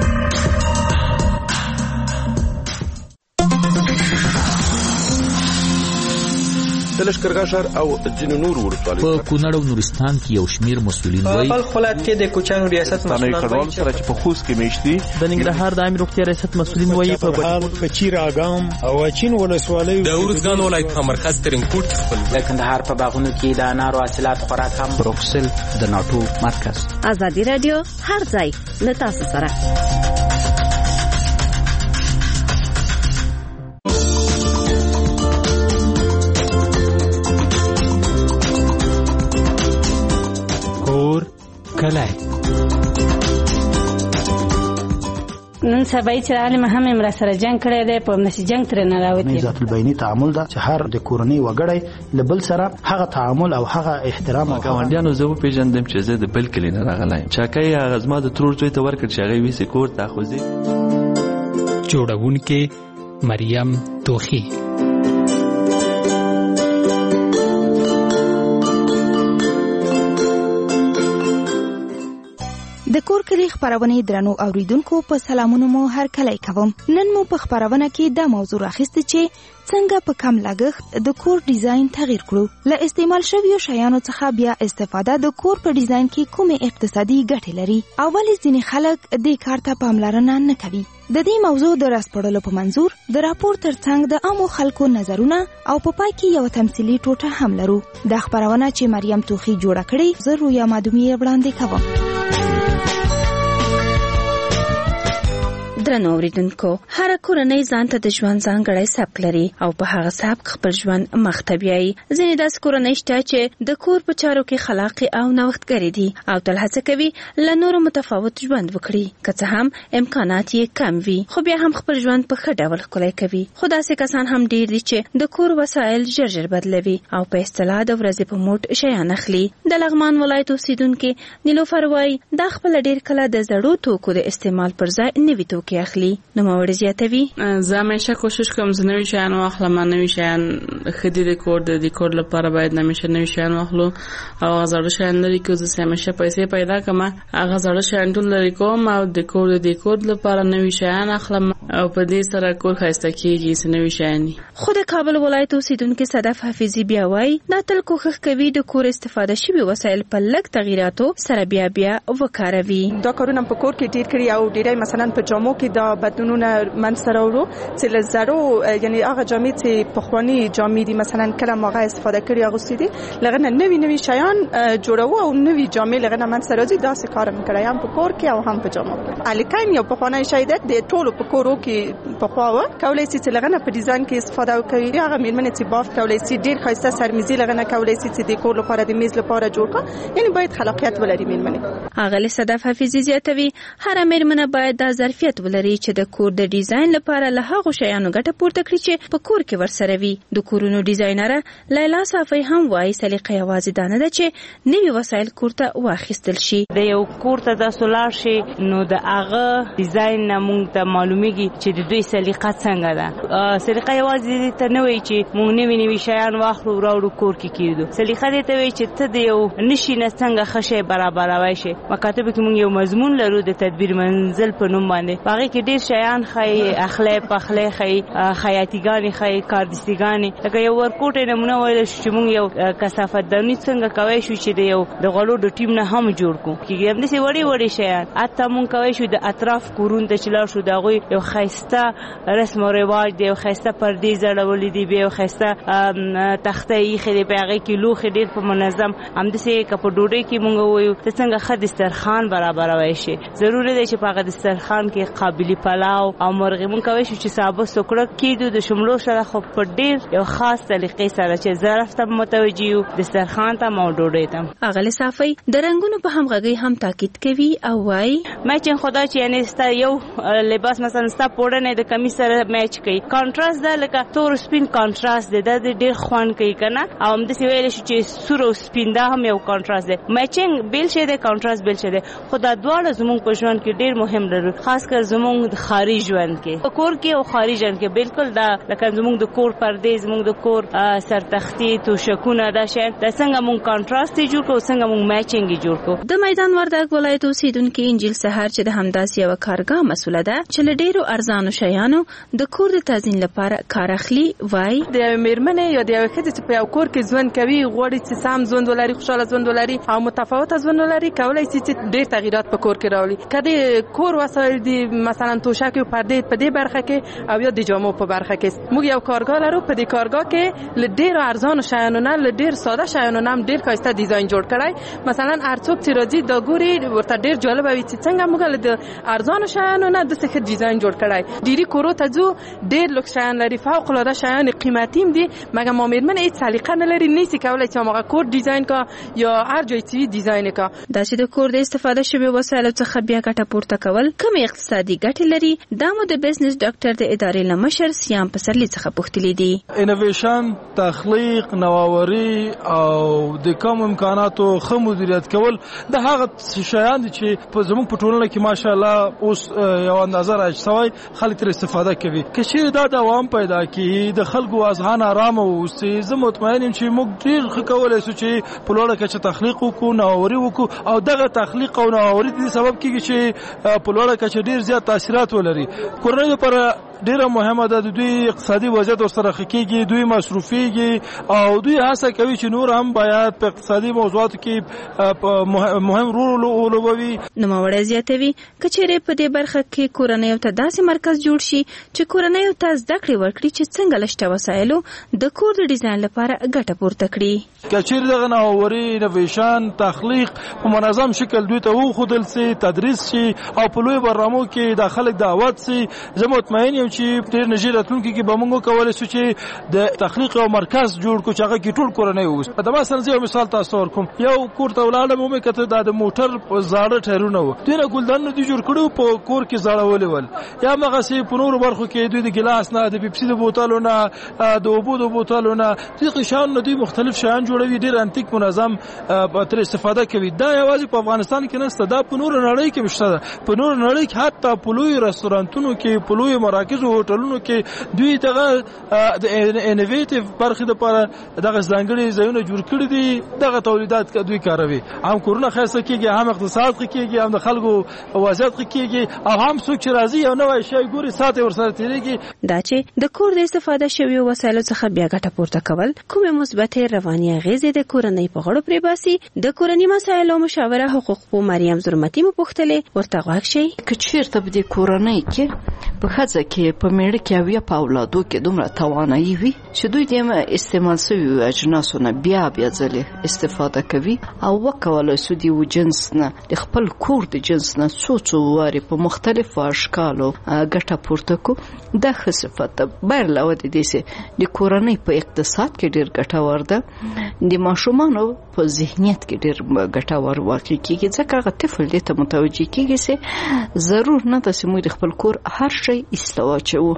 د لښکرګاه او ځینو نور ولسوالیو په کونړ او نورستان کې یو شمیر مسؤلین وایي په خپلات کې د کوچانو ریاست مسؤلین وایي سره چې په خوست کې میشتي د ننګرهار د عامه روغتیا ریاست مسؤلین وایي په بهار په چیر اګام او چین ولسوالیو د اورزګان ولایت مرکز ترنکوټ خپل د کندهار په باغونو کې د انارو حاصلات خوراک هم بروکسل د ناتو مرکز. ازادي رادیو هر ځای له تاسو سره. کلای نن سبا چې عالم هم امر سره جنگ کړی دی په نشي جنگ تر نه راوتی. ذات البینی تعامل دا چې هر د کورنۍ وګړی لبل سره هغه تعامل او هغه احترام او ګاونډیانو زه پیژندم چې زه د بل کلی نه راغلایم. چاکای غزما د ترور دوی ته ورکړ چې هغه وی سکور تاخوزي. جوړونکې مریم توخی. د کور کلی خبرونه درنو اوریدونکو په سلامونو مو هر کله کوم. نن مو په خبرونه کې د موضوع راخسته چې څنګه په کم لګښت د کور ډیزاین تغییر کړو. له استعمال شویو شیانو څخه بیا استفاده د کور په ډیزاین کې کومه اقتصادي ګټه لري او ولې ځینې خلک دې کار ته پاملرنه نه کوي. د دې موضوع د راسپړلو په منظور د راپور ترڅنګ د عامو خلکو نظرونه او په پای کې یو تمثيلي ټوټه هم لرو. د خبرونه چې مریم توخی جوړه کړې زه رویا مادومی وړاندې کوم. درنو اوریدونکو، هر کورنۍ ځان ته د ژوند ځانګړی سبک لري او په هغه سبک خپل ژوند مخ ته بیایي. ځینې داسې کورنۍ شته چې د کور په چارو کې خلاقې او نوښتګرې دي او تل هڅه کوي له نورو متفاوت ژوند وکړي، که څه هم امکانات یې کم وي، خو بیا هم خپل ژوند په ښه ډول ښکلی کوي. خو داسې کسان هم ډیر دي چې د کور وسایل ژر ژر بدلوي او په اصطلاح د ورځې په موټ شیان اخلي. د لغمان ولایت اوسیدونکي نیلوفر وایي دا خپل ډیر کله د زړو توکو د استعمال پر ځای نوي توکي اخلي. نوموړی زیاتوي، زه همیشه کوشش کوم چې نوي شیان واخلم. نوي شیان ښه دي، د کور د ډیکور لپاره باید همیشه نوي شیان واخلو او هغه زړه شیان لرې کړو. زه همیشه پیسې پیدا کړم، هغه زړه شیان ټول لرې کوم او د کور د ډیکور لپاره نوي شیان اخلم او په دې سره کور ښایسته کېږي چې نوي شیان دي. خو د کابل ولایت اوسیدونکي صدف حفیظي بیا وایي دا تل کوښښ کوي د کور استفاده شوي وسایل په لږ تغییراتو سره بیا بیا وکاروي. دا کارونه په کور کې ډیر کړي او ډیری مثلا په جامو کې دا بدلونونه منځته راوړو چې له زړو یعنی هغه جامې چې پخواني جامې دي مثلا کله ماغه استفاده کړي اغوستي دي لغه نوي نوي شیان جوړو او نوي جامې لغه منځته راځي. دا څه کار مکړای هم په کور کې او هم په جامو کې. الکین یو پخوانی شی ده د ټولو په کورو کې پخواوه کولای شي چې لغه په ډیزاین کې استفاده وکړي. هغه میرمنې چې باف کولای شي ډیر ښایسته سرمیزي لغه کولای شي چې د کور لپاره د میز لپاره جوړ کړي. یعنی باید خلاقیت ولري میرمنې. اغلی صدف حفیظی زیاتوي هر میرمنه باید د ظرفیت ولري چې د کور د ډیزاین لپاره له هغو شیانو ګټه پورته کړي چې په کور کې ورسره وي. د کورونو ډیزاینره لیلا صافی هم وایي سلیقه یوازې دا نه ده چې نوي وسایل کور ته واخیستل شي. د یو کور ته د سولار شي نو د هغه ډیزاین نه موږ ته معلومیږي چې د دوی سلیقه څنګه ده. سلیقه یوازې ته نه وایي چې موږ نوي نوي شیان واخلو راوړو کور کې کېږدو. سلیقه دې ته وایي چې ته د یو نشي نه څنګه ښه شی برابروی شي. مکاتب کې موږ یو مضمون لرو د تدبیر منزل په نوم باندې، هغه کې ډیر شیان ښایي، اخلی پخلی ښایي، خیاطیګانې ښایي، کاردستیګانې. لکه یو ورکوټی نمونه ویلی شو چې موږ یو کثافتداني څنګه کوی شو چې د یو د غوړو د ټیم نه هم جوړ کړو. کېږي همداسې وړې وړې شیان حتی موږ کوی شو د اطراف کورونو ته چې لاړ شو د هغوی یو ښایسته رسم و رواج دی، یو ښایسته پردې ځړولې دي، بیا یو ښایسته تخته ایښې دی، په هغې کې لوښې ډېر په منظم. همداسې که په ډوډۍ کې موږ ووایو ته څنګه ښه دسترخوان برابروی شي. ضروري دی چې په هغه دسترخوان کې قابلي پلاو او مرغۍ موږ کوی شو چې سابه سوکړه کېږدو د شملو سره، خو په ډېر یو خاص طریقې سره چې ظرف ته متوجه یو، دسترخوان ته او ډوډۍ ته. اغلی صافی د رنګونو په همغږۍ هم تاکید کوي او وایي میچنګ خدا چې یعنی ستا یو لباس مثلا ستا پوړنې د کمیس سره میچ کوي، کانټراست ده، لکه تور سپین کانټراست دی، دا ډېر خوند کوي کنه. او همداسې ویلی شو چې سور او سپین دا هم یو کانټراست دی. میچنګ بیل شی دی، کانټراست بیل شی دی، خو دا دواړه زموږ په ژوند کې ډېر مهم لري، خاص کر زموږ د ښاري ژوند کې، په کور کې او ښاري ژوند کې. بالکل دا لکه زموږ د کور پردې، زموږ د کور سرتختي، توشکونه، دا شیان دا څنګه موږ کانټراست یې جوړ کړو، څنګه موږ میچنګ یې جوړ کړو. د میدان وردګ ولایت اوسیدونکي انجیل سهار چې د همداسې یوه کارګاه مسؤله ده چې له ډېرو ارزانو شیانو د کور د تزیین لپاره کار اخلي، وایي د یوې میرمنې یا د یوې ښځې چې په یو کور کې ژوند کوي غواړي چې سم ژوند ولري، خوشحاله ژوند ولري او متفاوته ژوند ولري، کولی شي چې ډېر تغییرات په کور کې راولي. که د کور وسایل دي مثلا توشک او پردې په دې برخه کې او یا د جامو په برخه کې. موږ یو کارګاه لرو، په دې کارګاه کې له ډېرو ارزانو شیانو نه، له ډېر ساده شیانو نه هم ډېر ښایسته ډیزاین جوړ کړی. مثلا هر څوک چې راځي دا ګوري ورته ډېر جالبه وي چې څنګه موږ له د ارزانو شیانو نه داسې ښه ډیزاین جوړ کړی. ډېرې کورو ته ځو ډېر لوکس شیان لري، فوق العاده شیان قیمتي هم دي، مګر ما میرمنې هېڅ سلیقه نه لري، نشي کولی چې هماغه کور ډیزاین کا یا هر جای چې وي ډیزاین کا. دا چې د کور د استفاده شوي وسایلو څخه بیا ګټه پورته کول کومې اقتصادي ګټې لري، دا مو د بزنس ډاکټر د ادارې له مشر سیام پسرلي څخه پوښتلي دي. انوویشن، تخلیق، نوآوري او د کم امکاناتو ښه مدیریت کول د هغه شیان دي چې په زموږ په ټولنه کې ماشاءالله اوس یو اندازه راځي سوی خلک تر استفاده کوي. که چیرې دا دوام پیدا کړي، د خلکو اذهان آرامه واوسي، زه مطمئن یم چې موږ ډېر ښه کولی شو چې په لوړه کچه تخلیق وکړو، نوآوري وکړو او دغه تخلیق او نوآوري د سبب کېږي چې په لوړه کچه ډېر زیات تاثیرات ولري. کورنۍ لپاره ډیره مهمه ده. د دوی اقتصادي وضعیت ورسره ښه کېږي، دوی مصروفېږي او دوی هڅه کوي چې نور هم باید په اقتصادي موضوعاتو کې مهم رول ولوبوي. نوموړی زیاتوي که چیرې په دې برخه کې کورنیو ته داسې مرکز جوړ شي چې کورنیو ته زده کړې ورکړي چې څنګه له شته وسایلو د کور د ډیزاین لپاره ګټه پورته کړي. که چیرې دغه نوآوري انوویشن تخلیق په منظم شکل دوی ته وښودل سي، تدریس شي او په لوی برنامو کې د خلک دعوت سي، زه مطمئن یم چې ډېر نږدې راتلونکي کې به موږ وکولی شو چې د تخلیق یو مرکز جوړ کړو چې هغه کې ټول کورنۍ اوسي. د مثلا زه یو مثال تاسو ته ورکوم. یو کور ته ولاړم ومې کتل دا د موټر زاړه ټایرونه وو، دوی نه ګلدانونه دوی جوړ کړي په کور کې زاړولي ول. یا همغسې په نورو برخو کې دوی د ګیلاس نه، د پیپسي د بوتلو نه، د اوبو د بوتلو نه، دغه شیان نه دوی مختلف شیان جوړوي، ډېر انتیک منظم ترې استفاده کوي. دا یوازې په افغانستان کې نشته، دا په نورو نړۍ کې شته ده. په نورو نړۍ کې حتی په لویو رستورانتونو کې، په لویو مراکزو هوټلونو کې دوی دغه د انوویټیو برخې دپاره دغه ځانګړي ځایونه جوړ کړي دي. دغه تولیدات دوی کاروي، هم کورونه ښایسته کېږي، هم اقتصاد ښه کېږي، هم د خلکو وضعیت ښه کېږي، او هم څوک چې راځي یو نوی شی ګوري ساعت یې ورسره تېرېږي. دا چې د کور د استفاده شویو وسایلو څخه بیا ګټه پورته کول کومې مثبتې رواني اغېزې د کورنۍ په غړو پرې باسي، د کورني مسایلو مشاوره حقوق پوه مریم زرمتي مو پوښتلې. ورته غوږ شئ. که چېرته په دې کورنۍ کې په ښځه کې په میړه کې او یا په اولادو کې دومره توانایي وي چې دوی د استعمال شویو اجناسو نه بیا بیا ځلې استفاده کوي او وکولی شو د یو جنس نه د خپل کور د جنس نه څو څو وارې په مختلفو اشکالو ګټه پورته کو، دا ښه صفت ده. بهر علاوه د دې چې د کورنۍ په اقتصاد کې ډېر ګټور ده، د ماشومانو په ذهنیت کې ډېر ګټور واقع کېږي، ځکه هغه طفل دې ته متوجه کېږي چې ضرور نه ده چې موږ د خپل کور هر شی ایسته واچوو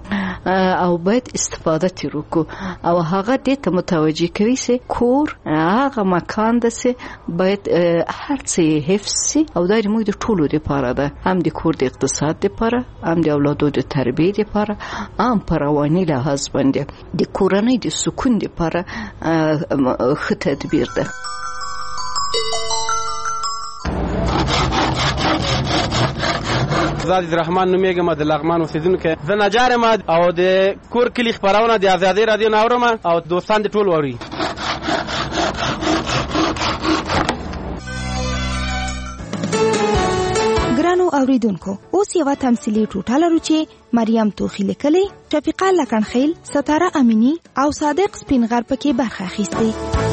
او باید استفاده ترې وکړو، او هغه دې ته متوجه کوي چې کور هغه مکان ده چې باید هر څه یې حفظ شي او دا زموږ د ټولو دپاره ده، هم د کور د اقتصاد دپاره، هم د اولادو د تربیې دپاره، هم په رواني لحاظ باندې د کورنۍ د سکون دپاره ښه تدبیر ده. زه د رحمان نومېږم، د لغمان اوسېدونکی. زه نجار یم او د کور کلي خپرونه د ازادۍ راډیو نه اورم او دوستان دې ټول واوري. ګرانو اوریدونکو، اوس یوه تمثیلي ټوټه لرو چې مریم توخي لیکلې، شفیقه لکنخیل، ستاره امینی او صادق سپینغر پکې برخه اخیستې.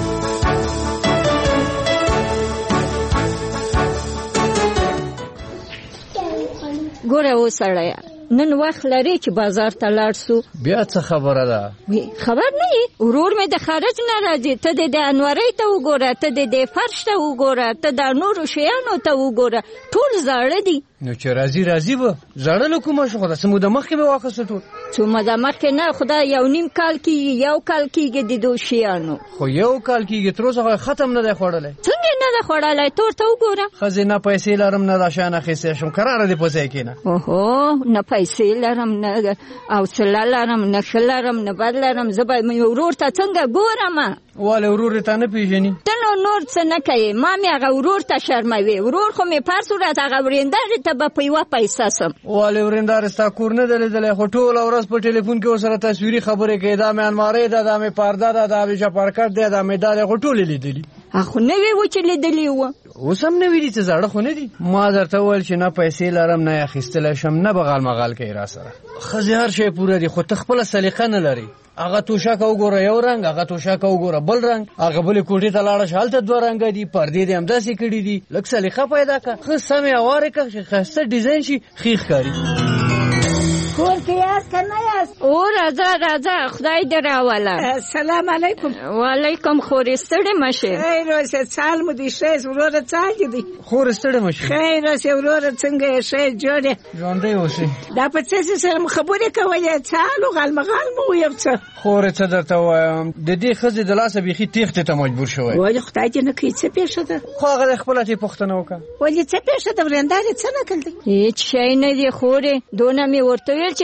ګوره وسړیه، نن وخت لري چې بازار ته لاړ سو؟ بیا څه خبره ده؟ خبر نه یې؟ ورور مې د خارج نه راځي، ته د انورۍ ته وګوره، ته د فرش ته وګوره، ته د نورو شیانو ته وګوره، ټول زاړه دي. نو چې راځي راځي به زاړه له کومه شو؟ خو داسې مو د مخکې به واخیسته ټول؟ څو مو د مخکې نه، خو دا یو نیم کال کېږي، یو کال کېږي د دو شیانو. خو یو کال کېږي تر اوسه ختم نه دی خوړلی. څنګه نه دی خوړلی؟ تور ته وګوره. ښځې نه پیسې لرم نه دا شیان اخیستی شم، کراره دې په ځای کېنه. اوهو، نه پیسې لرم، نه حوصله لرم، نه ښه لرم، نه بد لرم، زه به ورور ته څنګه ګورم؟ ولې ورور ته نه پېژني؟ ته نو نور څه نه کوې، ما مې هغه ورور ته شرموي، ورور خو مې پر صورت هغه ورېندارې ته به په یوه پیسه سم. ولې ورېندارې ستا کور نه دی لیدلی؟ خو ټوله ورځ په ټلیفون کې ورسره تصویري خبرې کوي، دا مې المارۍ ده، دا مې پرده ده، دا مې چپرکټ دی، دا مې دا دی، خو ټولې لیدلي. خو نوې وو چې لیدلي وه، اوس هم نوي دي، څه زاړه خو نه دي. ما درته وویل چې نه پیسې لرم، نه یې اخیستلی شم، نه بغال مغال کوي را سره. ښځې هر شی پوره دي، خو ته خپله سلیقه نه لري. هغه توشکه وګوره یو رنګ، هغه توشکه وګوره بل رنګ، هغه بلې کوټې ته لاړه شه هلته دوه رنګه دي، پردې دې همداسې کړي دي. لږ سلیقه پیدا کړه، ښه سمې هوارې کړه چې ښایسته ډیزاین شي، ښې ښکاري. کور کې یاست که نه یاست؟ او راځه راځه، خدای دې راوله. السلام علیکم. وعلیکم. خورې ستړې مه شې؟ خیر اوسې، څال مو دې ښه یې؟ وروره څنګه دي؟ خورې ستړې مه شې؟ خیر اوسې وروره، څنګه یې؟ ښه یې جوړ یې؟ ژوندی اوسې. دا په څه سره مو خبرې کولې؟ څال و غالمغال مو ویل څه؟ خورې څه درته ووایم، د دې ښځې د لاسه بیخي تېښتې ته مجبور شوی. ولې خدای دې نه کوي؟ څه پېښه ده؟ خو هغه د خپله ترې پوښتنه وکړه. ولې څه پېښه ده؟ ورېندارې څه نکل دی؟ هېڅ شی نه دی خورې، دونه مې ورته ویل چې دا د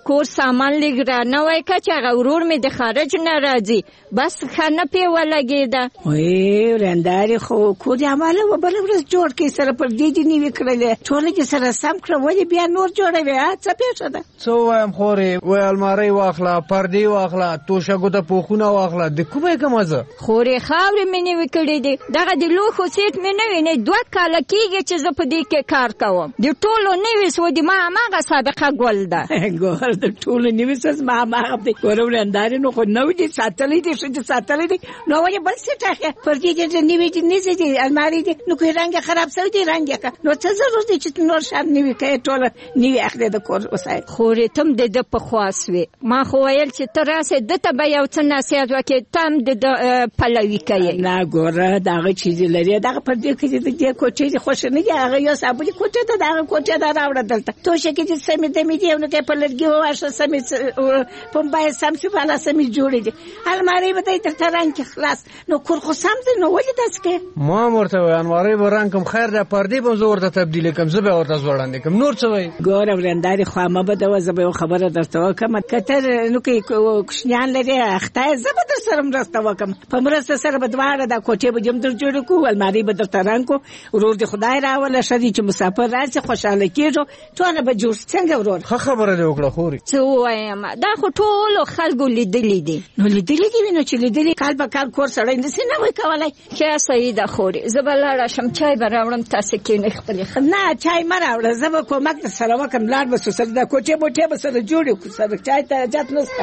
کور سامان لږ رانه وای که چې هغه ورور مې د خارج نه راځي بس ښه نه پې ولګېده. وی ورندارې خو کور یې هماله و بله ورځ جوړ کړي سره پر دې دې نوي کړلې ټوله دې سره سم کړه ولې بیا نور جوړوې څه پېښه ده؟ څه ووایم خورې وایي المارۍ واخله پردې واخله توشکو ته پوښونه واخله د کومه یې کمه زه خورې خاورې مې نوي کړي دي دغه د لوښو سیټ مې نوي نه دوه کاله کېږي چې زه په دې کې کار کوم د ټولو نوي سو د ما هماغه سابقه ګل ده. ګور د ټولو نوي سس ما هماغه دی ګوره ورندارې نو خو نوي دي ساتلی دي ښه دي ساتلی دي نو ولې بل سیټ اخلې پردې دې نوي دي نیزې دي المارۍ دي نو که رنګ خراب شوی دی رنګ یې کړه نو څه ضرور دی چې نور شر نوي کوې ټوله نوي اخلې د کور وسایل. خورې ته هم د ده په خوا سوې ما خو ویل چې ته راسې ده ته به یو څه نصیحت وکړې ته هم د ده پلوي کوې. نه ګوره د هغه چیز لري دغه پردې کې د دې کوټې دې خوښ نه دي هغه یو صابوني کوټې ده د هغه کوټې ده راوړه دلته توشکې دې سمې دمې دي نو که په لرګي وواښه سمې پمبای سم شي بالا سمې جوړې دي المارۍ به دی درته رنګ کې خلاص نو کور خو سم دی نو ولې داسې کوې؟ ما هم ورته وایي المارۍ به رنګ کم خیر ده پردې به زه ورته تبدیلې کړم زه به ورته ځوړندې کړم نور څه وایي؟ ګوره ورندارې خوا مه بدوه زه به یو خبره درته وکړم که ته نو که کوچنیان لرې اخته یې زه به در سره مرسته وکړم په مرسته سره به دواړه دا کوټې به دې هم در جوړې کړو المارۍ به درته رنګ کړو ورور دې خدای راوله ښه دي چې مسافر راشي خوشحاله کېږو ټوله به جوړ څنګه ورور ښه خبره دې وکړه خورې څه ووایم دا خو ټولو خلکو لیدلي دي نو لیدلي دي وي نو چې لیدلي کال به کال کور سړی نسي نه وای کولی ښه صحیح ده خورې زه به لاړه شم چای به راوړم تاسې کښېنئ خپلې نه چای مه راوړه زه به کومک در سره وکړم لاړ به سو سره دا کوټې بوټې به سره جوړې کړو سره چای ته حاجت نشته.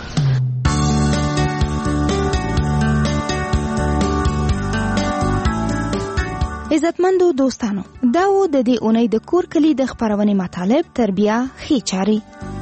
عزتمندو دوستانو دا و د دې اونۍ د کور کلی د خپرونې مطالب تربیه ښې چارې.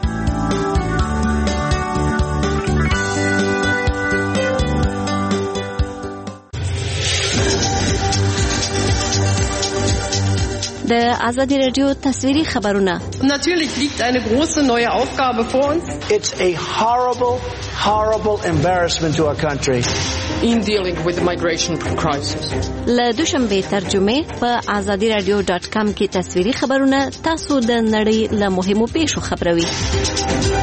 د آزادی رادیو تصویری خبرونه. Natürlich liegt eine große neue Aufgabe vor uns. It's a horrible, horrible embarrassment to our country. In dealing with the migration crisis. له دوشنبه ترجمه په آزادی رادیو ډاټ کام کې تصویری خبرونه تاسو د نړۍ له مهمو پیښو خبروي.